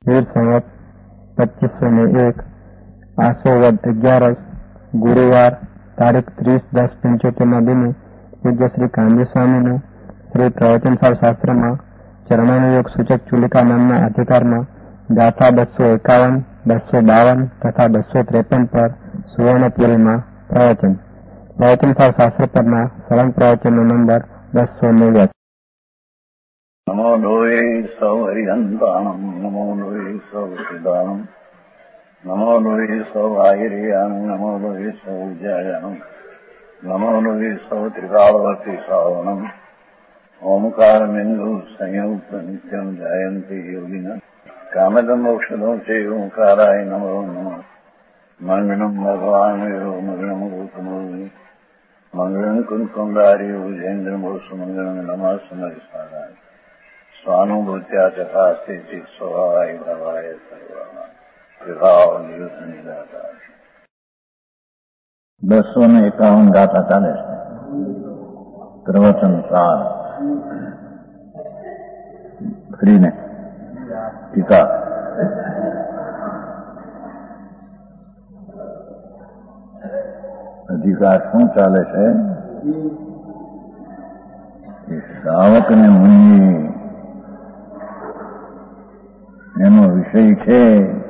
વીર સંવત 2501 આસો વદ 11 ગુરુવાર તારીખ 30/10/75 દિને પૂજ્ય શ્રી કાંજી સ્વામીનું શ્રી પ્રવચનસાર શાસ્ત્રમાં ચરણાનુયોગ સૂચક ચુલિકા નામના અધિકારમાં ગાથા 251, 252 તથા 253 પર સુવર્ણપુરીમાં પ્રવચનસાર શાસ્ત્ર પરના સળંગ પ્રવચનનો નંબર 290. નમો લોહે સૌ હરિહંતાણમ, નમો લોહે સૌ સિદ્ધાણમ, નમો લોહે સૌ આહિર્યાણમ, નમો લોહે સૌ જયાણમ, નમો લોહે સૌ ત્રિકાળવતી શ્રાવણમ, ઓમકાર બિંદુ સંયુક્ત નિત્યમ જયંતિ યોગિના કામદમ મોક્ષદો છે ઓંકારાય નમો નમઃ. મંગળમ ભગવાન વિરો મંગળમ ગૌતમોની મંગળમ કુંકુંડારી ઉજેન્દ્ર મોક્ષ મંગળમ નમઃ સમરિસારાય સ્વાનુભૂત્યા ચકાસ્તે ચિત સ્વભાવાય ભવાય સર્વમાં વિભાવ નિયુદ્ધ નિરાકાર. 251 ગાથા ચાલે છે. પ્રવચન સાર ફરીને ટીકા. અધિકાર શું ચાલે છે? શ્રાવક ને મુનિ એનો વિષય છે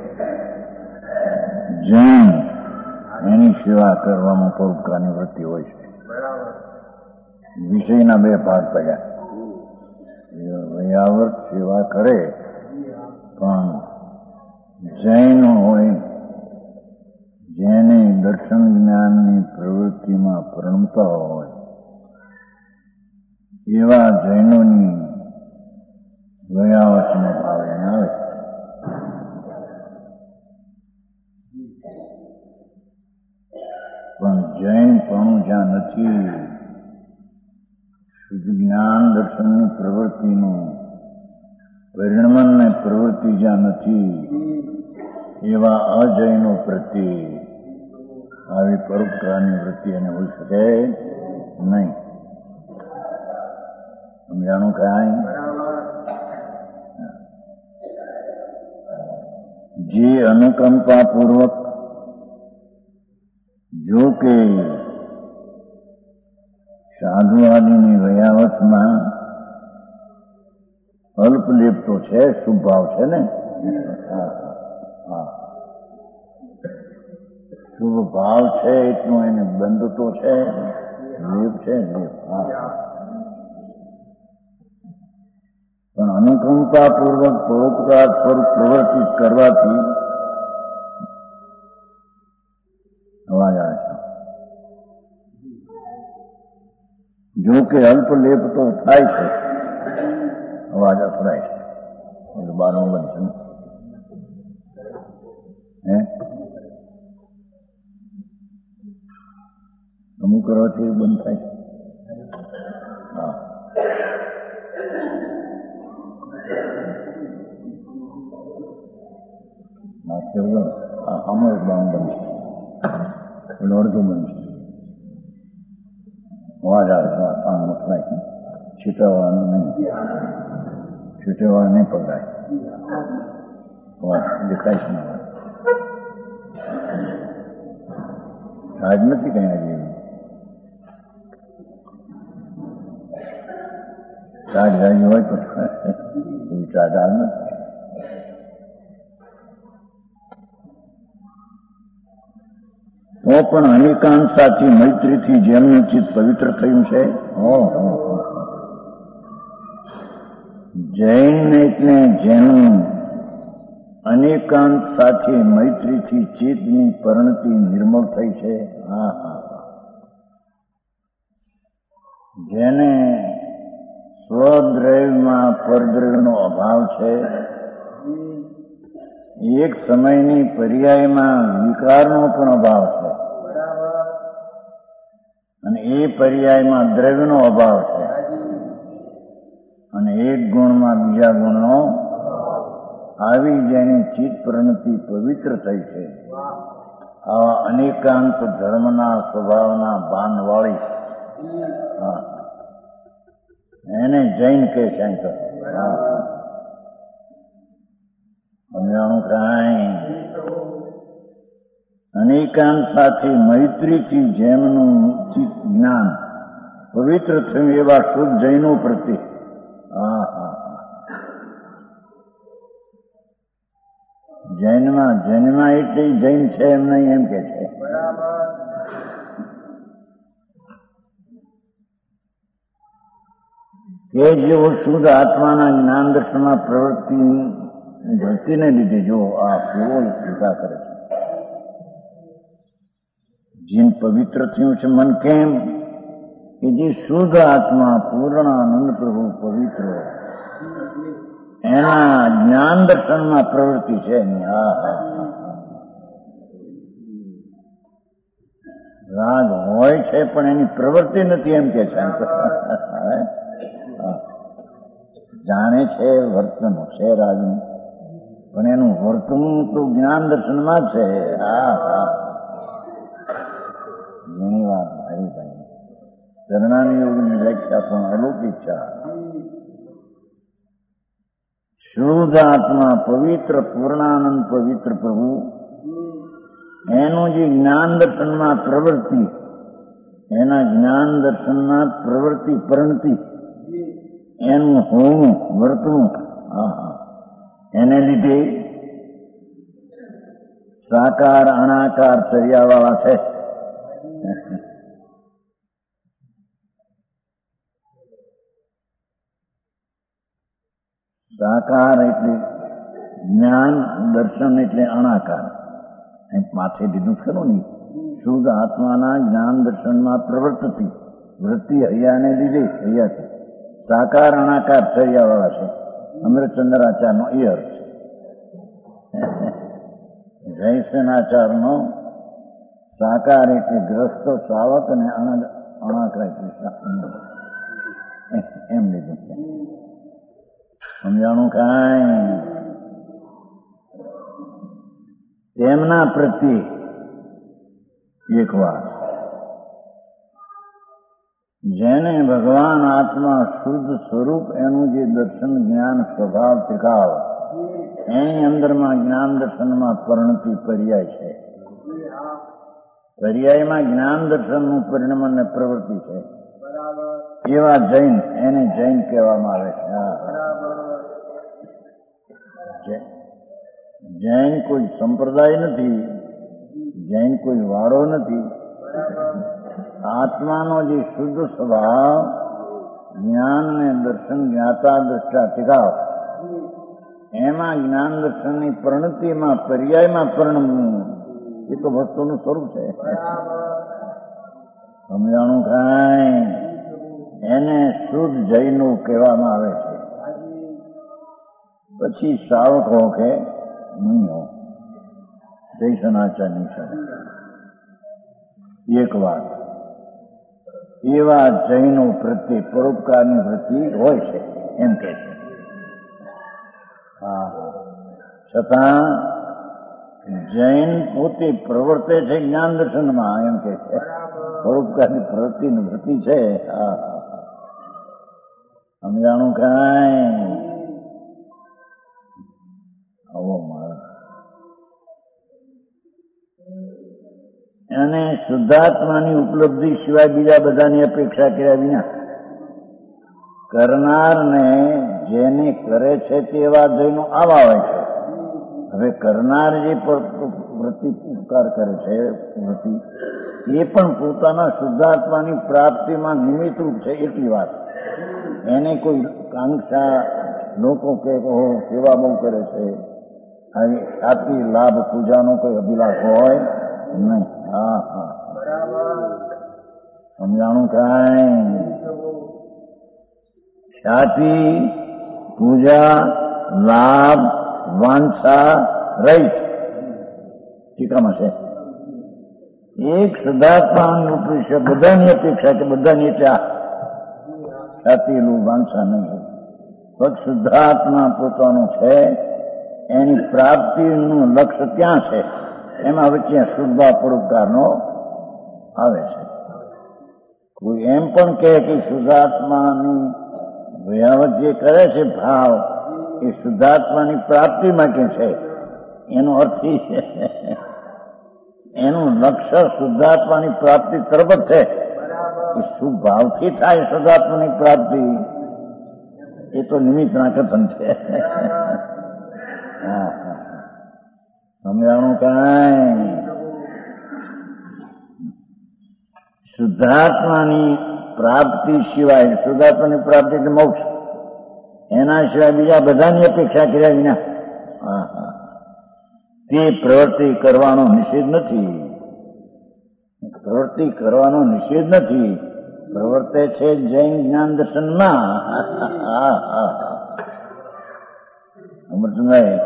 જૈન, એની સેવા કરવામાં પરોપકારની વૃત્તિ હોય છે. વિષયના બે ભાગ પડ્યા. વયાવર્ત સેવા કરે પણ જૈન હોય, જેને દર્શન જ્ઞાનની પ્રવૃત્તિમાં પ્રણમતા હોય, એવા જૈનોની વયાવર્તનો ભાવ એને આવે. પણ જૈન પણ જ્યાં નથી, શુદ્ધ જ્ઞાન દર્શનની પ્રવૃત્તિનું પરિણમન ને પ્રવૃત્તિ જ્યાં નથી, એવા અજૈનો પ્રત્યે આવી પરોપકારની વૃત્તિ એને હોઈ શકે નહીં. સમજાણું કાંઈ? જે અનુકંપાપૂર્વક જો કે સાધુ આદિની વયાવતમાં અલ્પલેપ તો છે, શુભ ભાવ છે ને, શુભ ભાવ છે એટલું એને બંધ તો છે, લેપ છે, લેપ. પણ અનુકંપાપૂર્વક પરોપકાર સ્વરૂપ પ્રવૃત્તિ કરવાથી અવાજ આવે છે. જો કે અલ્પ લેપ તો થાય છે, અવાજ અથડાય છે, એટલે બારમું બંધ છે. અમુક કરવાથી બંધ થાય છે. હા, આમાં એક બામ બંધ છે, એટલે અડધું બંધ છે. અવાજ આવે છે, કામ અથડાય છે. છીટાવાળાનું નહીં, છીટેવાળા નહીં પકડાય. અવાજ દેખાય છે ને? આજ નથી કઈ આજે ચાર્જ જાય હોય તો એવી ચાર્જ હાલ નથી. તો પણ અનેકાંત સાથી મૈત્રીથી જેમનું ચિત્ત પવિત્ર થયું છે, જૈન એટલે જેનું અનેકાંત સાથે મૈત્રીથી ચિત્તની પરિણતિ નિર્મળ થઈ છે, જેને સ્વદ્રવ્યમાં પરદ્રવ્યનો અભાવ છે, એક સમયની પર્યાયમાં વિકારનો પણ અભાવ છે, અને એ પર્યાયમાં દ્રવ્યનો અભાવ છે, અને એક ગુણમાં બીજા ગુણનો, આવી જેની ચિત્ત પરિણતિ પવિત્ર થઈ છે, આવા અનેકાંત ધર્મના સ્વભાવના ભાનવાળી એને જૈન કહે છે. સમજાણું કાંઈ? અનેકાંત સાથે મૈત્રીથી જેમનું ચિત્ત જ્ઞાન પવિત્ર થયું એવા શુદ્ધ જૈનો પ્રત્યે જૈનમાં એટલે જૈન છે એમ નહીં, એમ કે છે. કે જેઓ શુદ્ધ આત્માના જ્ઞાન દર્શનમાં પ્રવૃત્તિને લીધે જો આ કેવો ટીકા કરે છે. જીન પવિત્ર થયું છે મન કેમ? કે જે શુદ્ધ આત્મા પૂર્ણ આનંદ પ્રભુ પવિત્ર એના જ્ઞાન દર્શનમાં પ્રવૃત્તિ છે એની. રાગ હોય છે પણ એની પ્રવૃત્તિ નથી, એમ કે છે. જાણે છે વર્તન છે રાગનું, પણ એનું વર્તન તો જ્ઞાન દર્શનમાં છે. ઘણી વાત મારી ભાઈ ચરણાની યોગની વ્યાખ્યા પણ અલૌકિક છે. શુદ્ધ આત્મા પવિત્ર પૂર્ણાનંદ પવિત્ર પ્રભુ એનું જે જ્ઞાન દર્શનમાં પ્રવૃત્તિ, એના જ્ઞાન દર્શનમાં પ્રવૃત્તિ પરિણતિ, એનું હોવું વર્તવું, એને લીધે સાકાર અનાકાર ચર્યાવાળા છે. સાકાર એટલે જ્ઞાન, દર્શન એટલે અણાકાર. માથે દીધું ખરું નહીં. શુદ્ધ આત્માના જ્ઞાન દર્શનમાં પ્રવૃત્તિ વૃત્તિ હૈયાને લીધે હૈયાથી સાકાર અણાકાર થયાવાળા છે. અમૃતચંદ્રાચાર્યનો એ અર્થ છે. જયસેનાચાર્યનો સાકાર એટલે ગ્રસ્ત શ્રાવક અને અણાકાર એટલે એમ લીધું છે. સમજાણું કાંઈ? તેમના પ્રત્યે એક વાત, જેને ભગવાન આત્મા શુદ્ધ સ્વરૂપ એનું જે દર્શન જ્ઞાન સ્વભાવ ત્રિકાળ એની અંદરમાં જ્ઞાન દર્શનમાં પરિણતિ પર્યાય છે. પર્યાયમાં જ્ઞાન દર્શનનું પરિણામ અને પ્રવૃત્તિ છે. એવા જૈન, એને જૈન કહેવામાં આવે છે. જૈન કોઈ સંપ્રદાય નથી, જૈન કોઈ વાળો નથી. આત્માનો જે શુદ્ધ સ્વભાવ જ્ઞાન ને દર્શન જ્ઞાતા દ્રષ્ટા ટીકાવ એમાં જ્ઞાન દર્શનની પરિણતિમાં પર્યાયમાં પરિણમવું એ તો વસ્તુનું સ્વરૂપ છે. સમજાણું કાંઈ? એને શુદ્ધ જૈનો કહેવામાં આવે છે. પછી શ્રાવકો કે મુનિઓ જયસનાચાર્યની સાથે એક વાત, એવા જૈનો પ્રત્યે પરોપકારની વૃત્તિ હોય છે એમ કે છે. છતાં જૈન પોતે પ્રવર્તે છે જ્ઞાન દર્શનમાં એમ કે છે. પરોપકારની પ્રવૃત્તિની વૃત્તિ છે. સમજાણું કાંઈ? આવો માણસ અને શુદ્ધાત્માની ઉપલબ્ધિ સિવાય બીજા બધાની અપેક્ષા કર્યા વિના કરનારને જેને કરે છે તેવા જૈનો આવા હોય છે. હવે કરનાર જે વૃત્તિ ઉપકાર કરે છે વૃત્તિ એ પણ પોતાના શુદ્ધાત્માની પ્રાપ્તિમાં નિમિત્તરૂપ છે એટલી વાત. એને કોઈ કાંક્ષા લોકો કે સેવા બહુ કરે છે આવી આથી લાભ પૂજાનો કોઈ અભિલાષ હોય નહીં. સમજાણું કાંઈ? ખ્યાતિ પૂજા લાભ વાંછા રહી ટીકામાં છે. એક શુદ્ધાત્માની અપેક્ષા બધાની અપેક્ષા કે બધાની ત્યાં ખ્યાતિનું વાંછા નહીં. પણ શુદ્ધાત્મા પોતાનું છે એની પ્રાપ્તિનું લક્ષ્ય ક્યાં છે એમાં વચ્ચે શુદ્ધા પરોપકારનો આવે છે. કોઈ એમ પણ કહે કે શુદ્ધાત્માની વયાવત જે કરે છે ભાવ એ શુદ્ધાત્માની પ્રાપ્તિ માટે છે. એનો અર્થ એ છે, એનું લક્ષ્ય શુદ્ધાત્માની પ્રાપ્તિ તરફ જ છે. એ શુભ ભાવથી થાય શુદ્ધાત્માની પ્રાપ્તિ, એ તો નિમિત્તના કથન છે. સમજાણું કાંઈ? શુદ્ધાત્માની પ્રાપ્તિ સિવાય, શુદ્ધાત્માની પ્રાપ્તિ એટલે મોક્ષ, એના સિવાય બીજા બધાની અપેક્ષા કર્યા વિના તે પ્રવૃત્તિ કરવાનો નિષેધ નથી. પ્રવૃત્તિ કરવાનો નિષેધ નથી, પ્રવર્તે છે જૈન જ્ઞાન દર્શનમાં. અમૃતભાઈ,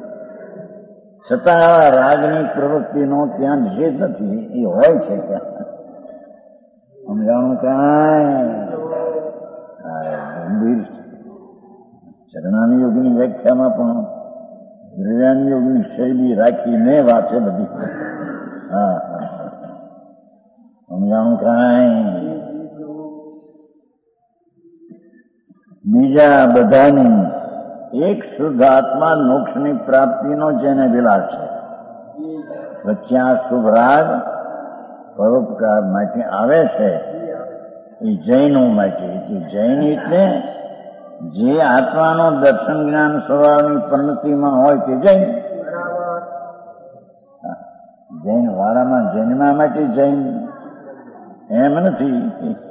છતાં આવા રાગની પ્રવૃત્તિનો ત્યાં નિષેધ નથી, એ હોય છે ત્યાં. સમજાણું કાંઈ? ગંભીર ચરણાની યોગની વ્યાખ્યામાં પણ દ્રવ્યાની યોગની શૈલી રાખીને વાત છે બધી. સમજાણું કાંઈ? બીજા બધાની એક શુદ્ધ આત્મા મોક્ષની પ્રાપ્તિનો જેને વિલાસ છે, વચ્ચે આ શુભ રાગ પરોપકાર માટે આવે છે, એ જૈનો માટે. જૈન એટલે જે આત્માનો દર્શન જ્ઞાન સ્વભાવની પરિણતિમાં હોય તે જૈન. જૈન વાળામાં જન્મા માટે જૈન એમ નથી.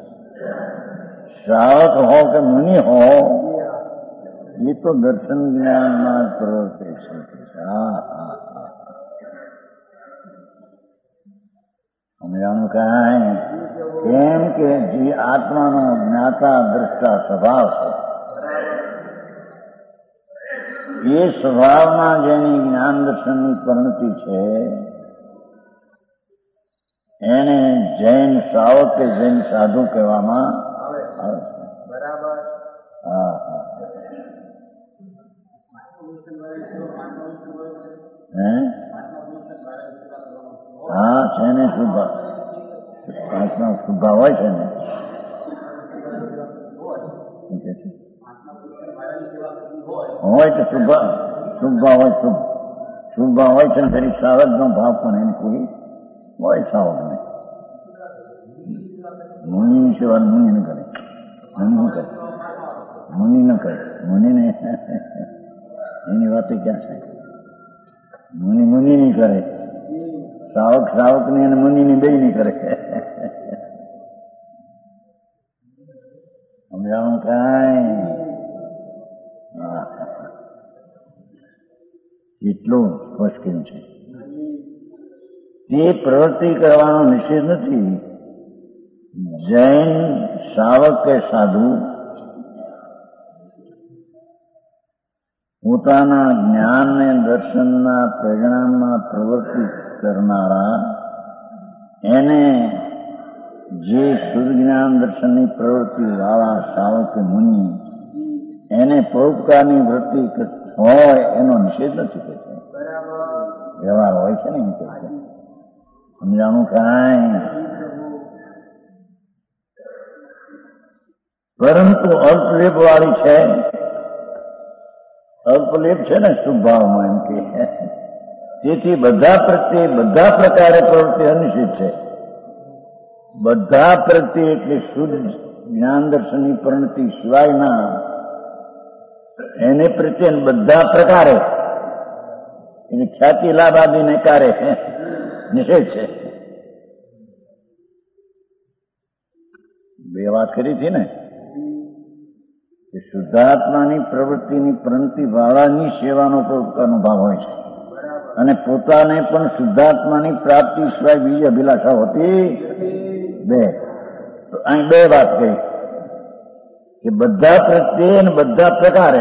શ્રાવક હો કે મુનિ હો, એ તો દર્શન જ્ઞાનમાં જ પ્રવર્તે છે. સમજાણું કાંઈ? કેમ કે જે આત્માનો જ્ઞાતા દ્રષ્ટા સ્વભાવ છે, એ સ્વભાવમાં જેની જ્ઞાન દર્શનની પરિણતિ છે, એને જૈન શ્રાવક કે જૈન સાધુ કહેવામાં આવે છે. બરાબર. હા છે ને, શુભા આત્મા શુભા હોય છે ને. હોય તો શુભા હોય, શુભા હોય છે ને. ફરી શ્રાવકનો ભાવ પણ એને કોઈ હોય શ્રાવક ને. મુનિની સેવા મુનિ ન કરે, મુનિ ન કરે. મુનિને એની વાત ક્યાં છે? મુનિ નહીં કરે, શ્રાવક ની અને મુનિની બે નહીં કરે. સમજાણું કાંઈ? એટલું સ્પષ્ટ કેમ છે? તે પ્રવૃત્તિ કરવાનો નિષેધ નથી. જૈન શ્રાવક કે સાધુ પોતાના જ્ઞાન ને દર્શનના પરિણામમાં પ્રવૃત્તિ કરનારા, એને જે શુદ્ધ જ્ઞાન દર્શનની પ્રવૃત્તિ વાળા શ્રાવક કે મુનિ, એને પરોપકારની વૃત્તિ હોય એનો નિષેધ નથી કહેતો. વ્યવહાર હોય છે ને, એમ કહે છે. સમજાણું કાંઈ? પરંતુ અલ્પલેપ વાળી છે, અલ્પલેપ છે ને શુભ ભાવમાં, એમ કે તેથી બધા પ્રત્યે બધા પ્રકારે પ્રવૃત્તિ અનિશ્ચિત છે. બધા પ્રત્યે એટલે શુદ્ધ જ્ઞાન દર્શનની પરિણતિ સિવાયના એને પ્રત્યે બધા પ્રકારે એને ખ્યાતિ લાભ આદિને કારે નિષેધ છે. બે વાત કરી હતી ને કે શુદ્ધાત્માની પ્રવૃત્તિની પરિણતિ વાળાની સેવાનો પરોપકારનો ભાવ હોય છે, અને પોતાને પણ શુદ્ધાત્માની પ્રાપ્તિ સિવાય બીજી અભિલાષા હોતી બે. તો અહીં બે વાત કહી કે બધા પ્રત્યે અને બધા પ્રકારે.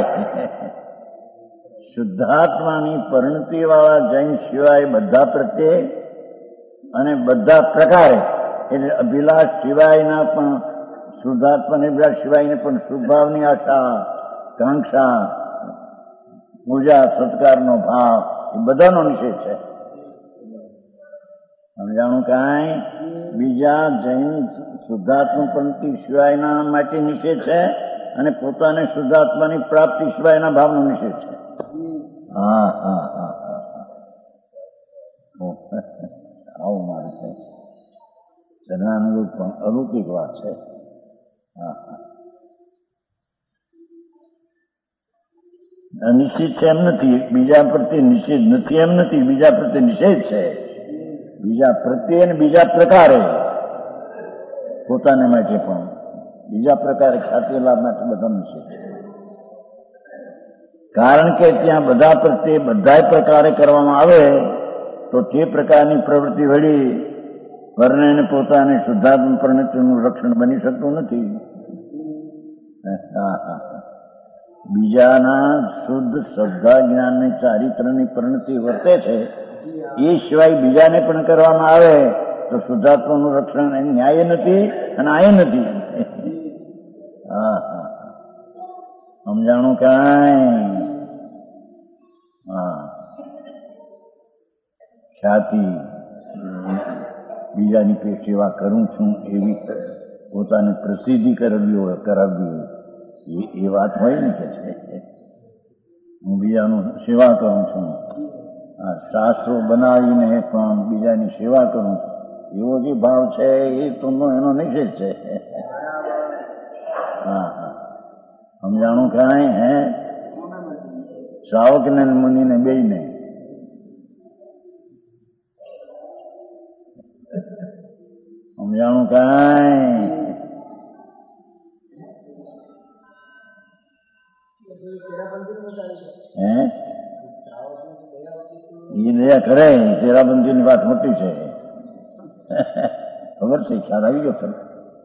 શુદ્ધાત્માની પરિણતિ વાળા જૈન સિવાય બધા પ્રત્યે અને બધા પ્રકારે, એટલે અભિલાષ સિવાયના પણ શુદ્ધાત્માની અભિલાષ સિવાયને પણ શુભભાવની આશા, કાંક્ષા, પૂજા સત્કારનો ભાવ, એ બધાનો નિષેધ છે. સમજાણું કાંઈ? બીજા જૈન શુદ્ધાત્મા પરિણતિ સિવાયના માટે નિષેધ છે, અને પોતાને શુદ્ધાત્માની પ્રાપ્તિ સિવાયના ભાવનો નિષેધ છે. આવું મારે છે. સદાનુરૂપ પણ અલૌકિક વાત છે. હા હા, અનિશ્ચિત છે એમ નથી, બીજા પ્રત્યે નિષેધ નથી એમ નથી, બીજા પ્રત્યે નિષેધ છે. બીજા પ્રત્યે અને બીજા પ્રકારે, પોતાને માટે પણ બીજા પ્રકારે ખ્યાતિ લાભ માટે બધા નિષેધ છે. કારણ કે ત્યાં બધા પ્રત્યે બધા પ્રકારે કરવામાં આવે તો તે પ્રકારની પ્રવૃત્તિ વળી વર્ણને પોતાને શુદ્ધાત્મ પરિણતિનું રક્ષણ બની શકતું નથી. બીજાના શુદ્ધ શ્રદ્ધા જ્ઞાનની ચારિત્રની પરિણતિ વર્તે છે, એ સિવાય બીજાને પણ કરવામાં આવે તો શુદ્ધાત્માનું રક્ષણ ન્યાય નથી અને આય નથી. હા હા, સમજાણું કાંઈ? હા, ખ્યાતિ બીજાની સેવા કરું છું એવી પોતાને પ્રસિદ્ધિ કરાવી હોય એ વાત હોય ને કે છે હું બીજાનું સેવા કરું છું, શાસ્ત્રો બનાવીને પણ બીજાની સેવા કરું છું, એવો જે ભાવ છે એ તો એનો નિષેધ છે. હા હા, સમજાણું કાંઈ? હે, શ્રાવકને મુનિને બેયને સમજાણું કાંઈ? હે, એ દયા કરે. તેરાબંધી ની વાત મોટી છે, ખબર છે, ખ્યાલ આવી ગયો ખરો.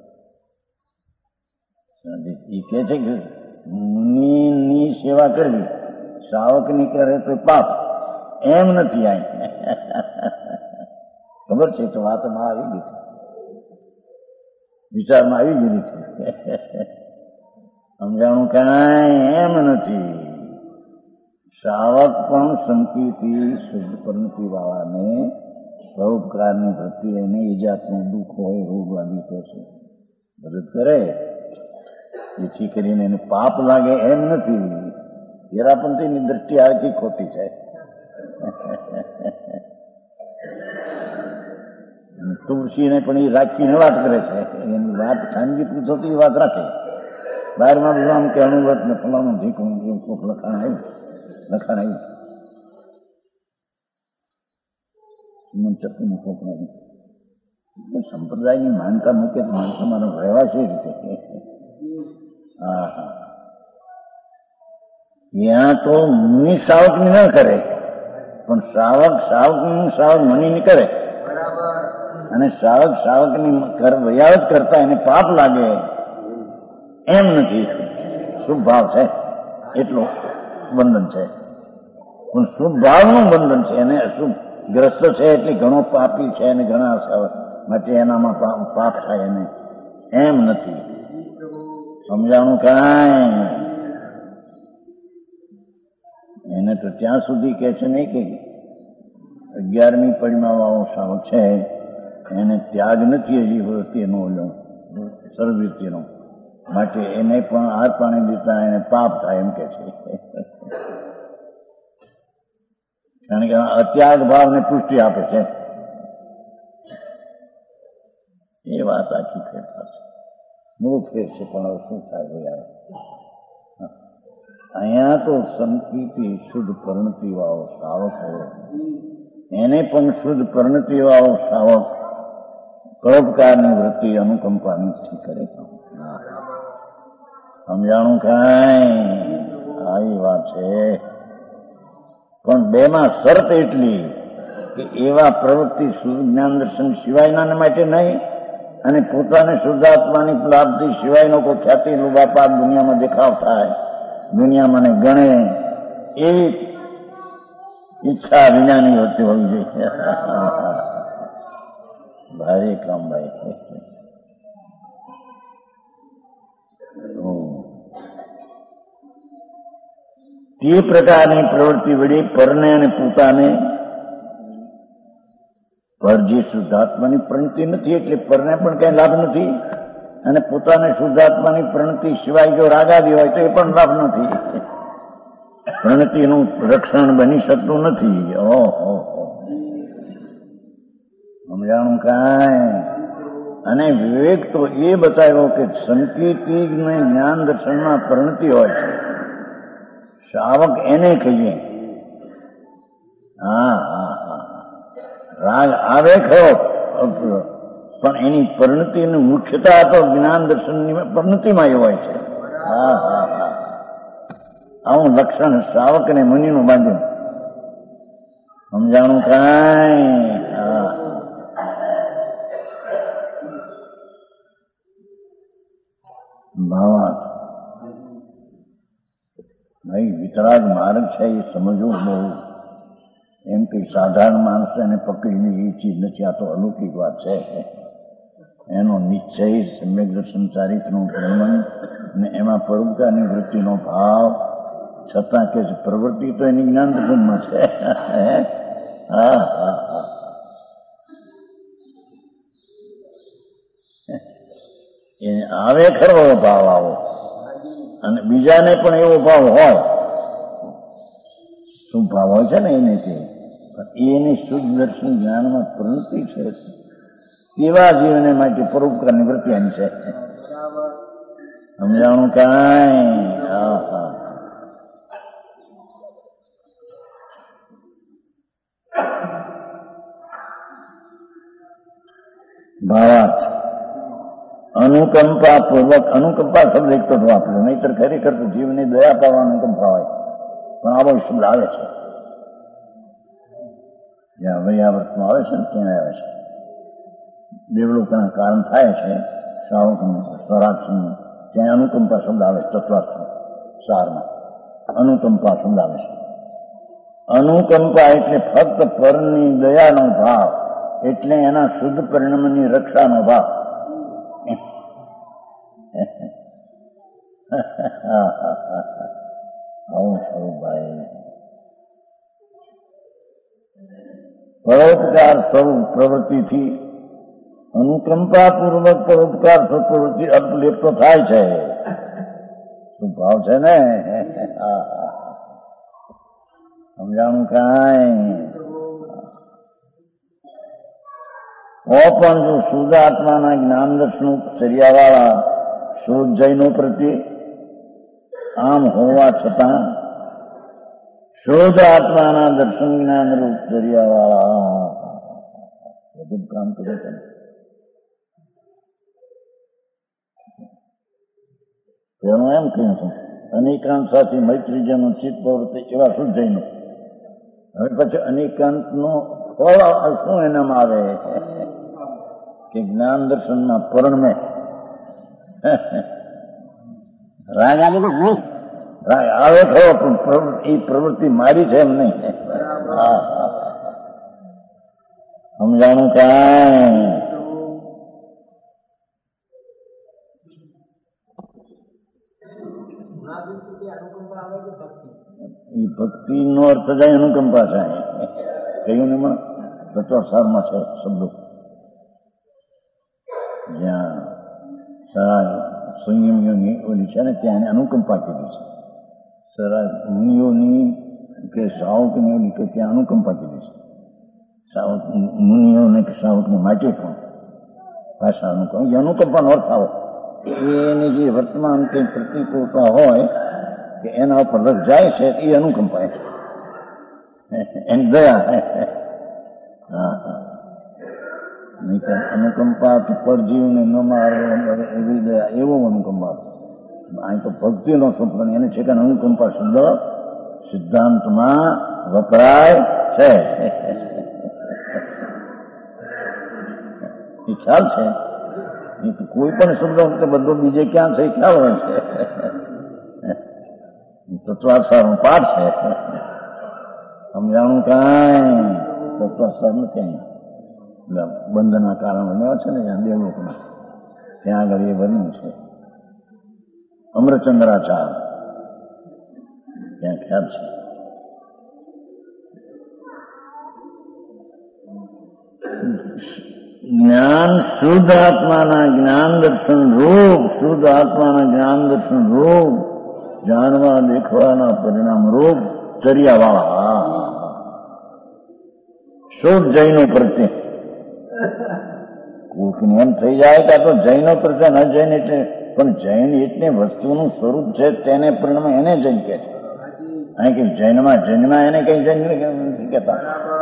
એ કે છે કે મુનિની સેવા કરવી, શ્રાવકની કરે તો પાપ, એમ નથી. આ ખબર છે, તો વાતમાં આવી ગઈ છે, વિચારમાં આવી ગયેલી છે. સમજાણું કાંઈ? એમ નથી. શ્રાવક પણ સંકિતિ શુદ્ધ પરિણતિ વાળાને પરોપકારની વૃત્તિ એને એ જાતનું દુઃખ હોય, રોગ આદિ તો છે, મદદ કરે, જેથી કરીને એને પાપ લાગે એમ નથી. તેરાપંથીની દ્રષ્ટિ આથી ખોટી છે. તુલસીને પણ એ રાખીને વાત કરે છે, એની વાત ખાનગી પૂછો તો એ વાત રાખે. બહારમાં બધું આમ કે અણુવ્રત ને ફલાણું ઢીકું એવું કોક લખાણ આવ્યું ચપ્પુનું કોક આવ્યું. સંપ્રદાયની માનતા મૂકે તો માનતા મારો રહેવા છે રીતે. હા હા, ત્યાં તો મુનિ શ્રાવકની ન કરે, પણ શ્રાવક મુનિની કરે, અને શ્રાવકની વયાવત કરતા એને પાપ લાગે એમ નથી. શુભ ભાવ છે એટલું બંધન છે, પણ શુભ ભાવનું બંધન છે. એને અશુભ ગ્રસ્ત છે એટલે ઘણો પાપી છે અને ઘણા માટે એનામાં પાપ થાય એને એમ નથી. સમજાણું કાંઈ? એને તો ત્યાં સુધી કે છે નહીં કે 11મી પડીમાં વાળો શ્રાવક છે એને ત્યાગ નથી હજી વૃત્તિનો સર્વવૃત્તિનો, માટે એને પણ હાર પાણી દેતા એને પાપ થાય એમ કે છે. કારણ કે અત્યાગ ભાવને પુષ્ટિ આપે છે. એ વાત આખી ફેરફાર છે, મૂળ ફેર છે. પણ હવે શું થાય યાર, અહીંયા તો સંકિતિ શુદ્ધ પરિણતિ વાળો શ્રાવક હોય, એને પણ શુદ્ધ પરિણતિ વાળો શ્રાવક પરોપકારની વૃત્તિ અનુકંપાની કરે. સમજાણું કાંઈ? આવી વાત છે. પણ બેમાં શરત એટલી કે એવા પ્રવૃત્તિ શુદ્ધ જ્ઞાન દર્શન સિવાયના માટે નહીં, અને પોતાને શુદ્ધાત્માની પ્રાપ્તિ સિવાયનો કોઈ ખ્યાતિ લુભાપાત દુનિયામાં દેખાવ થાય, દુનિયામાં ગણે એવી ઈચ્છા વિનાની હોતી હોવી જોઈએ. ભારે કામ ભાઈ. તે પ્રકારની પ્રવૃત્તિ વળી પરને અને પોતાને, પર જે શુદ્ધાત્માની પ્રણતિ નથી એટલે પરને પણ કઈ લાભ નથી, અને પોતાને શુદ્ધાત્માની પ્રણતિ સિવાય જો રાગાદી હોય તો એ પણ લાભ નથી. પ્રણતિનું રક્ષણ બની શકતું નથી. ઓહો, સમજાણું કાંઈ. અને વિવેક તો એ બતાવ્યો કે સંકેતી ને જ્ઞાન દર્શનમાં પરિણતિ હોય છે. શ્રાવક એને કહીએ. હા હા હા, રાગ આવે ખરો, પણ એની પરિણતિની મુખ્યતા તો જ્ઞાન દર્શનની પરિણતિમાં હોય છે. હા હા હા, આવું લક્ષણ શ્રાવક અને મુનિનું બાંધ્યું. સમજાણું કાંઈ. હા, ભાવાર્થ. ભાઈ વિતરાગ માર્ગ છે એ સમજવું બહુ, એમ કઈ સાધારણ માણસ એને પકડીને એ ચીજ નથી. આ તો અલૌકિક વાત છે. એનો નિશ્ચય, સમ્યક દર્શન ચારિત્રનું પ્રમાણ ને એમાં પરોપકારની વૃત્તિનો ભાવ, છતાં કે પ્રવૃત્તિ તો એની જ્ઞાન દર્શનમાં છે. હા હા હા, આવે ખરો ભાવ આવો, અને બીજાને પણ એવો ભાવ હોય. શું ભાવ હોય છે ને એને તે એની શુદ્ધ દર્શન જ્ઞાનમાં પ્રવૃત્તિ છે. એવા જીવને માટે પરોપકારની વૃત્તિ એની છે. સમજાણું કાંઈ. હા હા, ભાવાર્થ. અનુકંપા પૂર્વક, અનુકંપા શબ્દ એક તો વાપર્યો, નહીતર ખરેખર તો જીવને દયા પાવા અનુકંપા હોય, પણ આવો શબ્દ આવે છે. જ્યાં વૈયાવર્તમાં આવે છે ને ત્યાં આવે છે. દેવલોકના કારણ થાય છે શ્રાવકનું, સ્વરાક્ષનું, ત્યાં અનુકંપા શબ્દ આવે છે. તત્વાર્થ સારમાં અનુકંપા શબ્દ આવે છે. અનુકંપા એટલે ફક્ત પરની દયાનો ભાવ, એટલે એના શુદ્ધ પરિણામની રક્ષાનો ભાવ. આવું સ્વરૂપભાઈ. પરોપકાર સ્વરૂપ પ્રવૃત્તિથી અનુકંપાપૂર્વક પરોપકાર પ્રવૃત્તિ અલ્પલેપ તો થાય છે. શું ભાવ છે ને. સમજાણું કાંઈ. પણ જો શુદ્ધ આત્માના જ્ઞાન દર્શન ચર્યાવાળા શુદ્ધ જૈનો પ્રત્યે આમ હોવા છતાં શુદ્ધ આત્માના દર્શન જ્ઞાન રૂપ ચર્યાવાળા બધું કામ કરે છે. તેનું એમ કહ્યું છું, અનેકાંત સાથે મૈત્રી જેનો ચિત્ત પ્રવૃત્તિ એવા શુદ્ધ જૈનો. હવે પછી અનેકાંત નો ફળ શું એનામાં આવે કે જ્ઞાન દર્શનમાં પરણમે રાગ આવે તો રાગ આવે ખરો, પણ એ પ્રવૃત્તિ મારી છે એમ નહીં. સમજાણું કાંઈ. એ ભક્તિ નો અર્થ જાય અનુકંપા થાય. કહ્યું ને એમાં તત્વસારમાં છે શબ્દો. જ્યાં સંયમીઓની ઓલી છે ને ત્યાં એને અનુકંપા કીધી છે. સરા મુનિઓની કે શ્રાવકની ઓલી કે ત્યાં અનુકંપા કીધી છે. શ્રાવક મુનિઓને કે શ્રાવકને માટે પણ ભાષા અનુકંપા, અનુકંપાનો અર્થ આવો એની જે વર્તમાન કંઈ પ્રતિકૂળતા હોય કે એના ઉપર રસ જાય છે એ અનુકંપા, એની દયા. હા હા, નહીં તો અનુકંપા તો પરજીવને ન મારે એવી દયા, એવો અનુકંપા. અહીં તો ભક્તિનો શબ્દ એને છે કે અનુકંપા શબ્દ સિદ્ધાંતમાં વપરાય છે. એ ખ્યાલ છે. કોઈ પણ શબ્દ વખતે બધો બીજે ક્યાં છે ખ્યાલ હોય છે. તત્વાસારનો પાઠ છે. સમજાણું કાંઈ. તત્વાસાર નથી. બંધના કારણો એવા છે ને જ્યાં દેવલોકના, ત્યાં આગળ એ વર્ણન છે. અમરચંદ્રાચાર ત્યાં ખ્યાલ છે. જ્ઞાન શુદ્ધ આત્માના જ્ઞાન દર્શન રૂપ, શુદ્ધ આત્માના જ્ઞાન દર્શન રૂપ, જાણવા દેખવાના પરિણામ રૂપ ચર્યાવાળા શુદ્ધ જૈનો પ્રત્યે કોઈકને એમ થઈ જાય કે આ તો જૈનો પ્રજા ન જૈન એટલે, પણ જૈન એટલે વસ્તુનું સ્વરૂપ છે તેને પરિણામે એને જૈન કહે છે. અહીં કે જૈનમાં એને કઈ જૈન નથી કહેતા.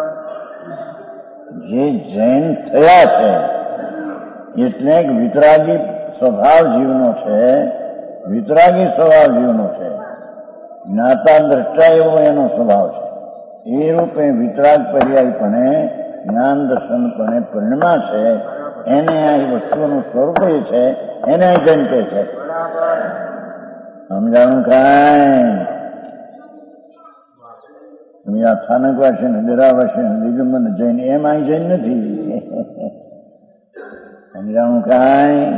જે જૈન થયા છે એટલે વિતરાગી સ્વભાવ જીવનો છે, વિતરાગી સ્વભાવ જીવનો છે, જ્ઞાતા દ્રષ્ટા એવો એનો સ્વભાવ છે. એ રૂપે વિતરાગ પર્યાયપણે જ્ઞાન દર્શનપણે પરિણમા છે. એને આ વસ્તુનું સ્વરૂપ છે, એને જૈન કહે છે. સમજાણું કાંઈ આ સ્થાનકવાસી ને ડેરાવાસી ને દિગંબર જૈન એમ અહીં જૈન નથી. સમજાણું કાંઈ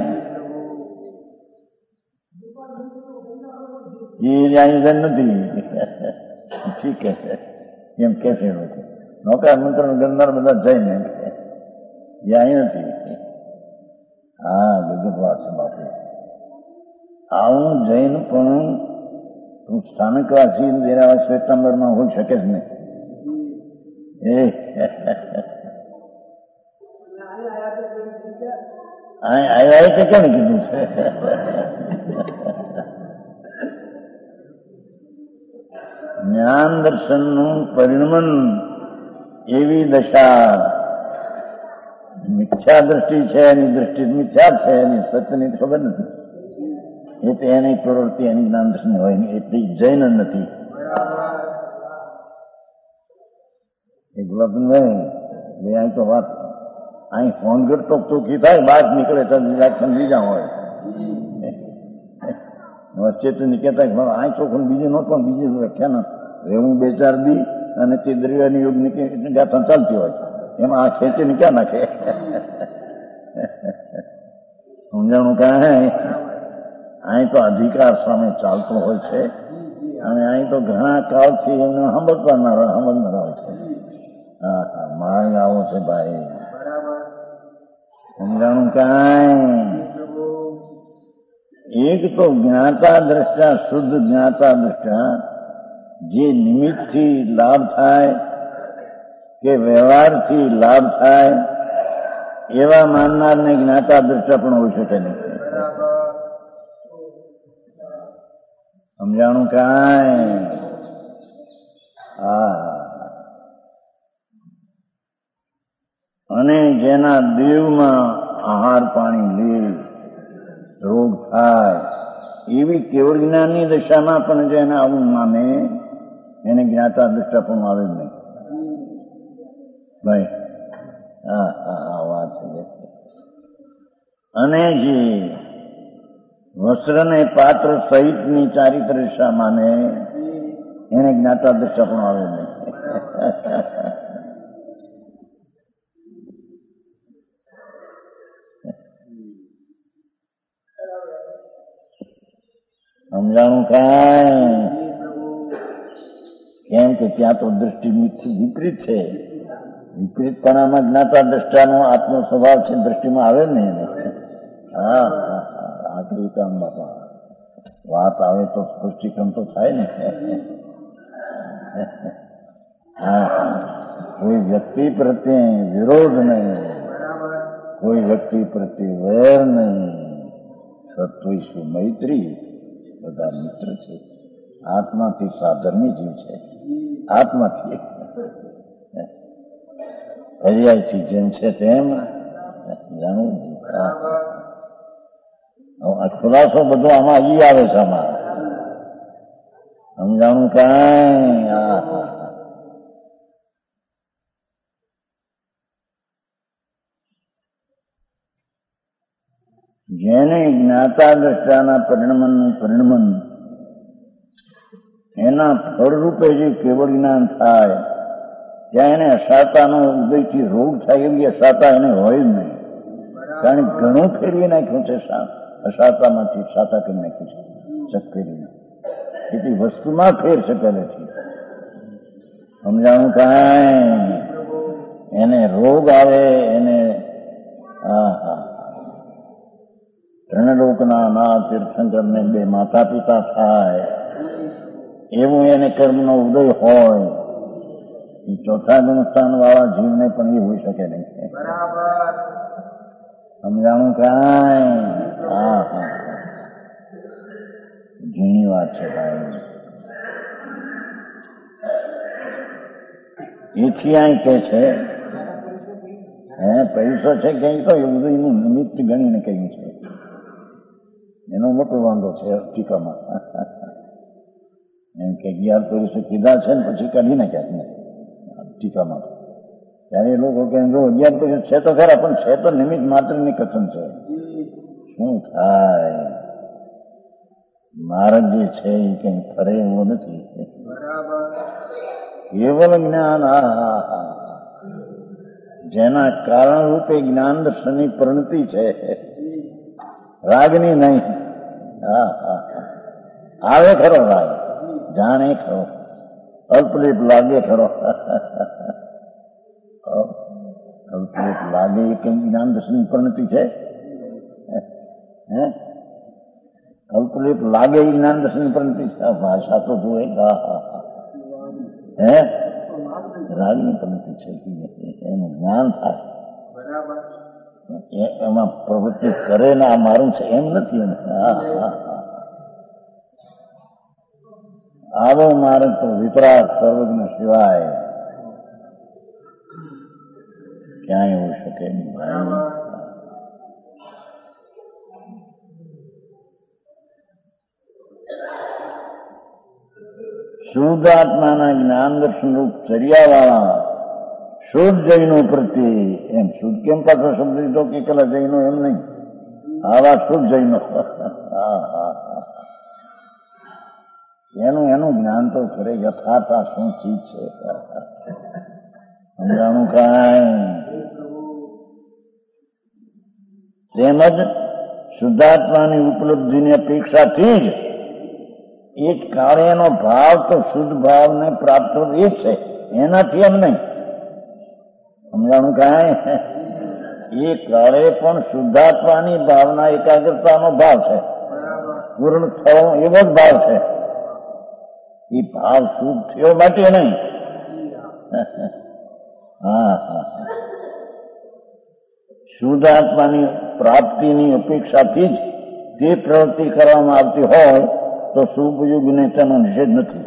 એ અહીં જૈન નથી. ઠીક છે એમ કે છે લોકો નોકરા મંત્ર ગણનાર બધા જૈન એમ કે એ અહીં નથી. હા ગજબ વાત છે બાપુ. આવું જૈન પણ તું સ્થાનકવાસી ડેરાવાસી શ્વેતાંબરમાં હોઈ શકે જ નહીં. આવ્યા છે કેમ કીધું છે? જ્ઞાન દર્શનનું પરિણમન એવી દશા મિથ્યા દ્રષ્ટિ છે, એની દ્રષ્ટિ મિથ્યા છે, એની સત્યની ખબર નથી. એટલે એની પ્રવૃત્તિ એની જ્ઞાન દર્શન હોય નહીં, એટલી જૈન નથી. એક નહીં અહીં તો વાત અહીં ફોન કરતો ચોખ્ખી થાય, બહાર નીકળે તો રિએક્શન બીજા હોય. વચ્ચે તો કહેતા કે અહીં ચોખ્ખું બીજું ન પણ બીજી વ્યાખ્યાન રહેવું 2-4 દી અને તે દરિયાની યોગની ગાથા ચાલતી હોય એમાં આ ખેંચીને ક્યાં નાખે? સમજાણું કાંઈ અહીં તો અધિકાર સામે ચાલતો હોય છે અને અહીં તો ઘણા કાળથી એમને સમજનારા હોય છે. હા હા મારે આવો છે ભાઈ. સમજાણું કાંઈ એક તો જ્ઞાતા દ્રષ્ટા, શુદ્ધ જ્ઞાતા દ્રષ્ટા, જે નિમિત્તથી લાભ થાય કે વ્યવહારથી લાભ થાય એવા માનનારને જ્ઞાતા દ્રષ્ટા પણ હોઈ શકે નહીં. સમજાણું કાંઈ? હા. અને જેના દેવમાં આહાર પાણી લે, રોગ થાય એવી કેવળ જ્ઞાનની દશામાં પણ જેને આવું માને એને જ્ઞાતા દ્રષ્ટા પણ આવે જ નહીં ભાઈ. હા હા વાત છે. અને જે વસ્ત્ર ને પાત્ર સહિતની ચારિત્ર દશા માને એને જ્ઞાતા દ્રષ્ટા પણ આવે નહીં. સમજાણું કાંઈ? કેમ કે ત્યાં તો દૃષ્ટિ વિપરીત છે. વિપરીતપણામાં જ્ઞાતા દ્રષ્ટાનો આત્મ સ્વભાવ છે, દ્રષ્ટિમાં આવે ને એને. હા આખરી કામ બાપા વાત આવે તો સ્પષ્ટીકરણ તો થાય ને. હા કોઈ વ્યક્તિ પ્રત્યે વિરોધ નહીં, કોઈ વ્યક્તિ પ્રત્યે વૈર નહીં, સત્વૈશું મૈત્રી, બધા મિત્ર છે. આત્માથી સાધર્મી જીવ છે. આત્માથી હરિયાઈથી જેમ છે તેમ જાણવું. ખુલાસો બધો આમાં ઈ આવે છે. આમાં સમજાણું કાંઈ? જેને જ્ઞાતા દ્રષ્ટાના પરિણમન એના ફળરૂપે જે કેવળ જ્ઞાન થાય ત્યાં એને અસાતાનો ઉદયથી રોગ થાય એવી અસાતા એને હોય જ નહીં. કારણ કે ઘણું ફેરવી નાખ્યું છે. અસાતામાંથી સાતા કરી નાખ્યું છે ચક્કરીને. એટલી વસ્તુમાં ફેર છે પહેલેથી. સમજાણું કાંઈ? એને રોગ આવે, એને ત્રણલોકના નાથ તીર્થંકરને 2 માતા પિતા થાય એવું એને કર્મનો ઉદય હોય. એ ચોથા ગુણસ્થાન વાળા જીવને પણ એ હોઈ શકે નહીં. સમજાણું કાંઈ? હા હા, ઝીણી વાત છે ભાઈ. એથી અહીં કે છે પૈસો છે કઈ તો એ બધું એનું નિમિત્ત ગણીને કહ્યું છે. એનો મોટો વાંધો છે ટીકામાં. એમ કે 11 પૈસે કીધા છે ને પછી કાઢી નાખ્યા ને ટીકામાં. ત્યારે એ લોકો કે જો 11 પૈસે છે તો ખરા, પણ છે તો નિમિત્ત માત્રની કથન છે. શું થાય? માર્ગ જે છે એ કઈ ફરે એવો નથી. કેવલ જ્ઞાન, જેના કારણ રૂપે જ્ઞાન દર્શનની પરિણતિ છે, રાગની નહીં. આવે ખરો રાગ, જાણે ખરો, અલ્પલેપ લાગે ખરો. અલ્પલેપ લાગે એ કઈ જ્ઞાન દર્શનની પરિણતિ છે? અલ્પલેપ લાગે એ જ્ઞાન દર્શનની પરિણતિ છે? ભાષા તો જોએ. રાગની પરિણતિ છે, એનું જ્ઞાન થાય. એમાં પ્રવૃત્તિ કરે ને આ મારું છે એમ નથી. આવો માર્ગ તો વિપરાગ સર્વજ્ઞ સિવાય ક્યાંય હોઈ શકે નહીં. શુદ્ધ આત્માના જ્ઞાન દર્શન રૂપ ચર્યાવાળા શુદ્ધ જૈનો પ્રત્યે, એમ શુદ્ધ કેમ પાછો શબ્દ લીધો કે પેલા જૈનો એમ નહીં, આવા શુદ્ધ જૈનો. એનું જ્ઞાન તો ખરે યથાર્થ શું ચીજ છે સમજાણું કાંઈ? તેમજ શુદ્ધાત્માની ઉપલબ્ધિની અપેક્ષાથી જ એ જ કાર્યનો ભાવ તો શુદ્ધ ભાવને પ્રાપ્ત એ છે, એનાથી એમ નહીં. સમજાણું કાંઈ? એ કાળે પણ શુદ્ધાત્માની ભાવના એકાગ્રતાનો ભાવ છે, પૂર્ણ થવો એવો જ ભાવ છે. એ ભાવ શુદ્ધ થયો માટે નહીં. શુદ્ધ આત્માની પ્રાપ્તિની અપેક્ષાથી જ તે પ્રવૃત્તિ કરવામાં આવતી હોય તો શુભયુગને તેનો નિષેધ નથી.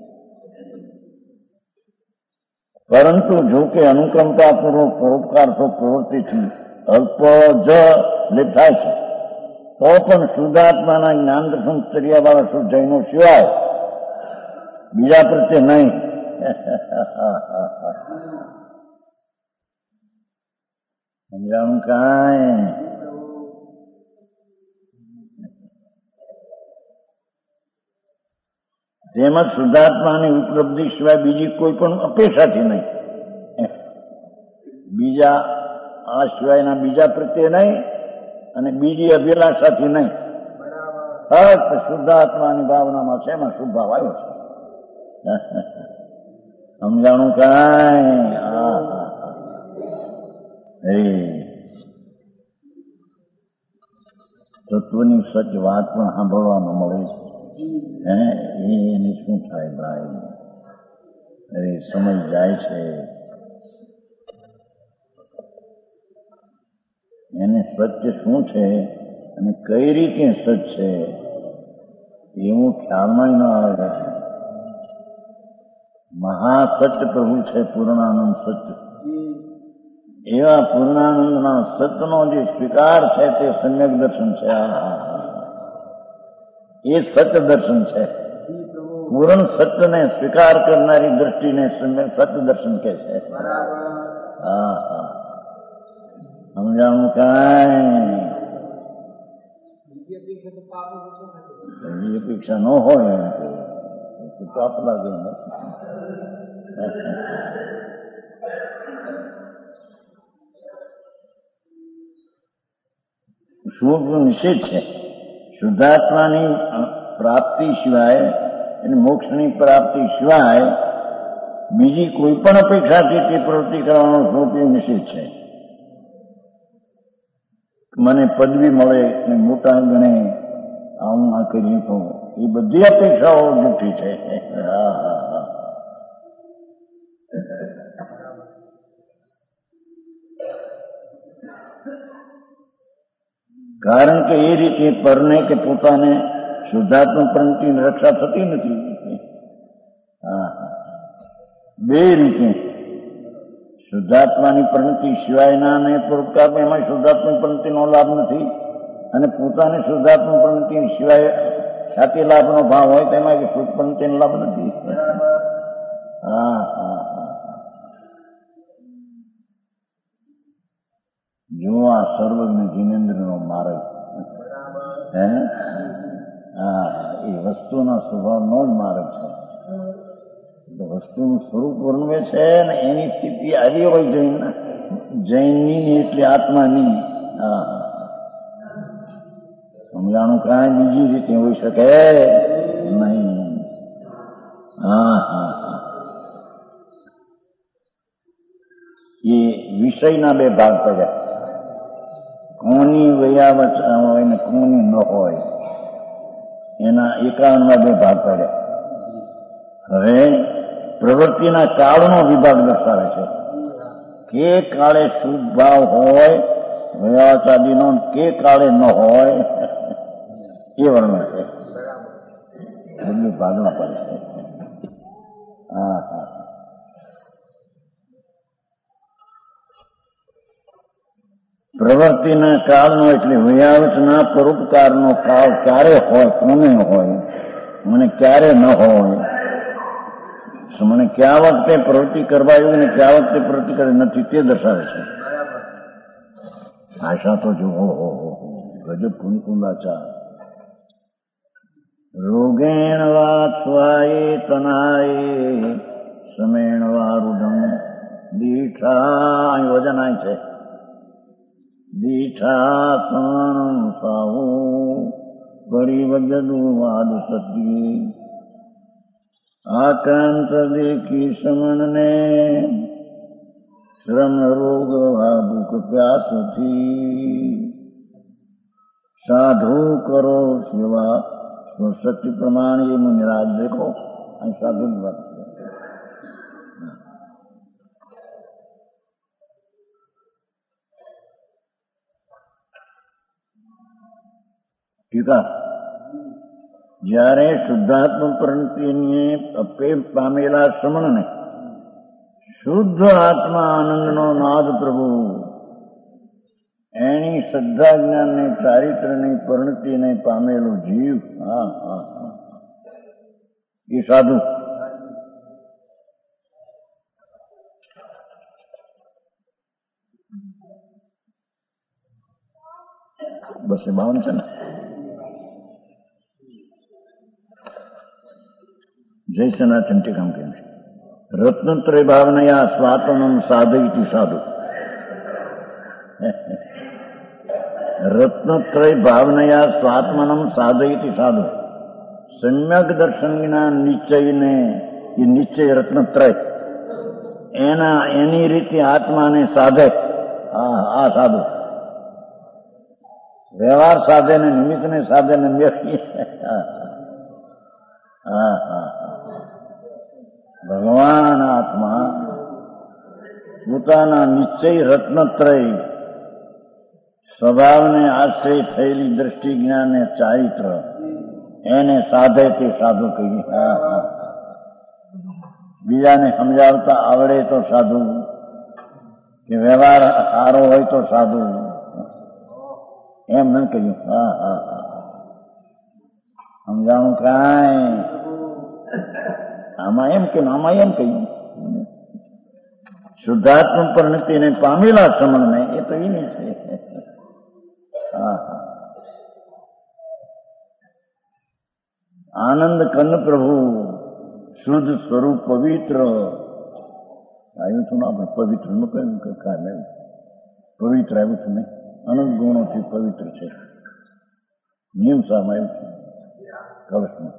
પરંતુ જો કે અનુકંપાપૂર્વક પરોપકાર પ્રવૃત્તિથી અલ્પ જ લેપ થાય છે તો પણ શુદ્ધાત્માના જ્ઞાન દર્શન ચર્યાવાળા શુદ્ધ જૈનો સિવાય બીજા પ્રત્યે નહીં. સમજાણું કાંઈ? તેમજ શુદ્ધાત્માની ઉપલબ્ધિ સિવાય બીજી કોઈ પણ અપેક્ષાથી નહીં. બીજા આ સિવાયના બીજા પ્રત્યે નહીં અને બીજી અભિલાષાથી નહીં. ફક્ત શુદ્ધાત્માની ભાવનામાં છે, એમાં શુભ ભાવ આવ્યો છે. સમજાણું કાંઈ? તત્વની સચ વાત પણ સાંભળવામાં મળે છે. એની શું થાય ભાઈ? સમય જાય છે, એને સત્ય શું છે અને કઈ રીતે સચ છે એવું ખ્યાલમાં ન આવે. મહાસત્ય પ્રભુ છે, પૂર્ણાનંદ સત્ય. એવા પૂર્ણાનંદના સત્યનો જે સ્વીકાર છે તે સમ્યક દર્શન છે. એ સત્ય દર્શન છે. પૂર્ણ સત્યને સ્વીકાર કરનારી દ્રષ્ટિને સત્ય દર્શન કહે છે. સમજાણું કાંઈ? બીજી અપેક્ષા ન હોય તો પાપ લાગે. શુભ નિષેધ છે. શુદ્ધાત્માની પ્રાપ્તિ સિવાય અને મોક્ષની પ્રાપ્તિ સિવાય બીજી કોઈ પણ અપેક્ષાથી તે પ્રવૃત્તિ કરવાનો શુભ નિષેધ છે. મને પદવી મળે અને મોટા ગણે આવું આ કરીએ તો એ બધી અપેક્ષાઓ જૂઠી છે. કારણ કે એ રીતે પરને કે પોતાને શુદ્ધાત્મક પ્રવૃત્તિની રક્ષા થતી નથી. બે રીતે શુદ્ધાત્માની પ્રવૃત્તિ સિવાયના અને પરોપકાર એમાં શુદ્ધાત્મક પ્રવૃત્તિનો લાભ નથી, અને પોતાની શુદ્ધાત્મક પ્રવૃત્તિ સિવાય ખ્યાતિ લાભનો ભાવ હોય તેમાં શુદ્ધ પ્રવૃત્તિનો લાભ નથી. જો આ સર્વજ્ઞ જીનેન્દ્રનો માર્ગ એ વસ્તુના સ્વભાવનો જ માર્ગ છે. વસ્તુનું સ્વરૂપ વર્ણવે છે ને એની સ્થિતિ આવી હોય જૈનની એટલે આત્માની. સમજાણું કાંઈ બીજી રીતે હોઈ શકે નહીં. એ વિષયના બે ભાગ પડ્યા, કોની વયાવચ હોય ને કોની ન હોય, એના 51 બે ભાગ પડ્યા. હવે પ્રવૃત્તિના કાળનો વિભાગ દર્શાવે છે કે કાળે શુદ્ધ ભાવ હોય વયાવચાદીનો, કે કાળે ન હોય એ વર્ણન છે. બંને ભાગમાં પડે છે. પ્રવૃત્તિના કાળનો એટલે વયાવચના પરોપકારનો કાળ ક્યારે હોય, કોને હોય, મને ક્યારે ન હોય, મને ક્યાં વખતે પ્રવૃત્તિ કરવા આવ્યું ને ક્યાં વખતે પ્રવૃત્તિ કરી નથી તે દર્શાવે છે. આશા તો જો ગજબ કુંકુંદાચાર. રોગેણ વા સ્વાયે તનાય સમેણ વા રૂઢમ દીઠા, વજન આય છે, દીઠા સણ સાવું પરિવજનું વાદ સતી આક્રાંત દેખી સમણને શ્રમ રોગ ભૂખ પ્યાસથી સાધુ કરો સેવા સ્વશક્તિ પ્રમાણે. એ મુનિરાજ દેખો અહીં સાધુની વાત છે. ટીકા, જ્યારે શુદ્ધાત્મક પ્રવૃત્તિને અપે પામેલા શ્રમણને શુદ્ધ આત્મા આનંદનો નાદ પ્રભુ એની શ્રદ્ધા જ્ઞાનને ચારિત્રને પ્રવૃત્તિને પામેલો જીવ, એ સાધુ. બસ એ 52 છે ને. જય સનાતન ટીકામ કેમ છે? રત્નત્રય ભાવનયા સ્વાત્મનમ સાધયતિ સાધુ. રત્નત્રય ભાવનયા સ્વાત્મનમ સાધયતિ સાધુ. સમ્યક દર્શન જ્ઞાન નિશ્ચયને, એ નિશ્ચય રત્નત્રય એની રીતે આત્માને સાધે આ સાધુ. વ્યવહાર સાધે ને નિમિત્તને સાધે ને વ્યક્તિ. ભગવાન આત્મા પોતાના નિશ્ચય રત્નત્રય સ્વભાવને આશ્રય થયેલી દ્રષ્ટિ જ્ઞાન ને ચારિત્ર એને સાધે તે સાધુ કહીએ. બીજાને સમજાવતા આવડે તો સાધુ, કે વ્યવહાર સારો હોય તો સાધુ, એમ ન કહ્યું. સમજાણું કાંઈ આમાં એમ કે આમાં એમ કહ્યું. શુદ્ધાત્મક પરિણતિને પામેલા શ્રમણને એ તો એની છે. આનંદ કંદ પ્રભુ શુદ્ધ સ્વરૂપ પવિત્ર આવ્યું છું ને આપણે. પવિત્ર નું કયું કાલે પવિત્ર આવ્યું છું ને, અનંત ગુણોથી પવિત્ર છે. નિયમસામાં આવ્યું છે કલશમાં.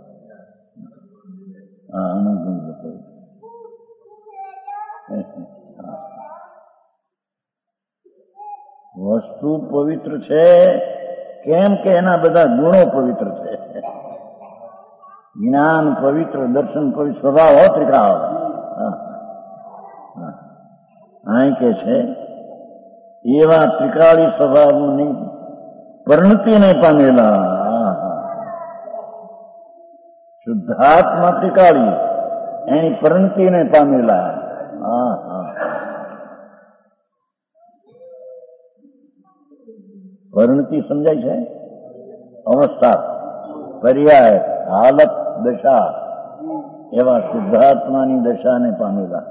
આનંદ ગુણ પવિત્ર. વસ્તુ પવિત્ર છે કેમ કે એના બધા ગુણો પવિત્ર છે. જ્ઞાન પવિત્ર, દર્શન પવિત્ર, સ્વભાવ ત્રિકાળ. અહીં કે છે એવા ત્રિકાળી સ્વભાવની પરિણતિને પામેલા. શુદ્ધાત્મા ટીકાળી એની પરિણતિને પામેલા. પરિણતિ સમજાય છે? અવસ્થા, પર્યાય, હાલત, દશા, એવા શુદ્ધાત્માની દશાને પામેલા.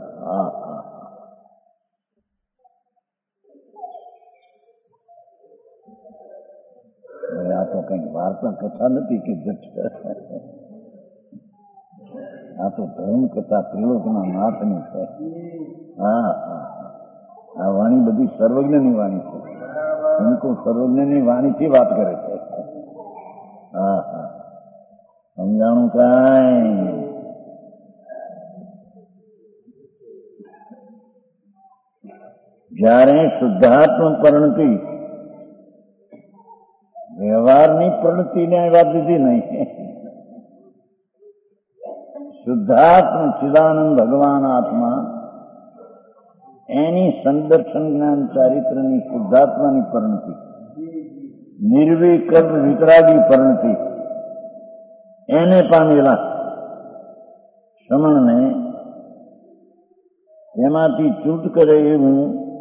આ તો કઈ વાર્તા કથા નથી કે આ તો ધર્મ કથા ત્રિલોકના નાથની છે. આ વાણી બધી સર્વજ્ઞની વાણી છે. સંતો સર્વજ્ઞની વાણીથી વાત કરે છે. સમજાણું કાંઈ? જ્યારે શુદ્ધાત્મ પરિણતિ, વ્યવહારની પરિણતિને વાત લીધી નહીં. શુદ્ધાત્મ ચિદાનંદ ભગવાન આત્મા, એની સંદર્શન જ્ઞાન ચારિત્રની શુદ્ધાત્માની પરિણતિ, નિર્વિકલ્પ વિતરાગી પરિણતિ, એને પામેલા શ્રમણને એમાંથી છૂટ કરે એવું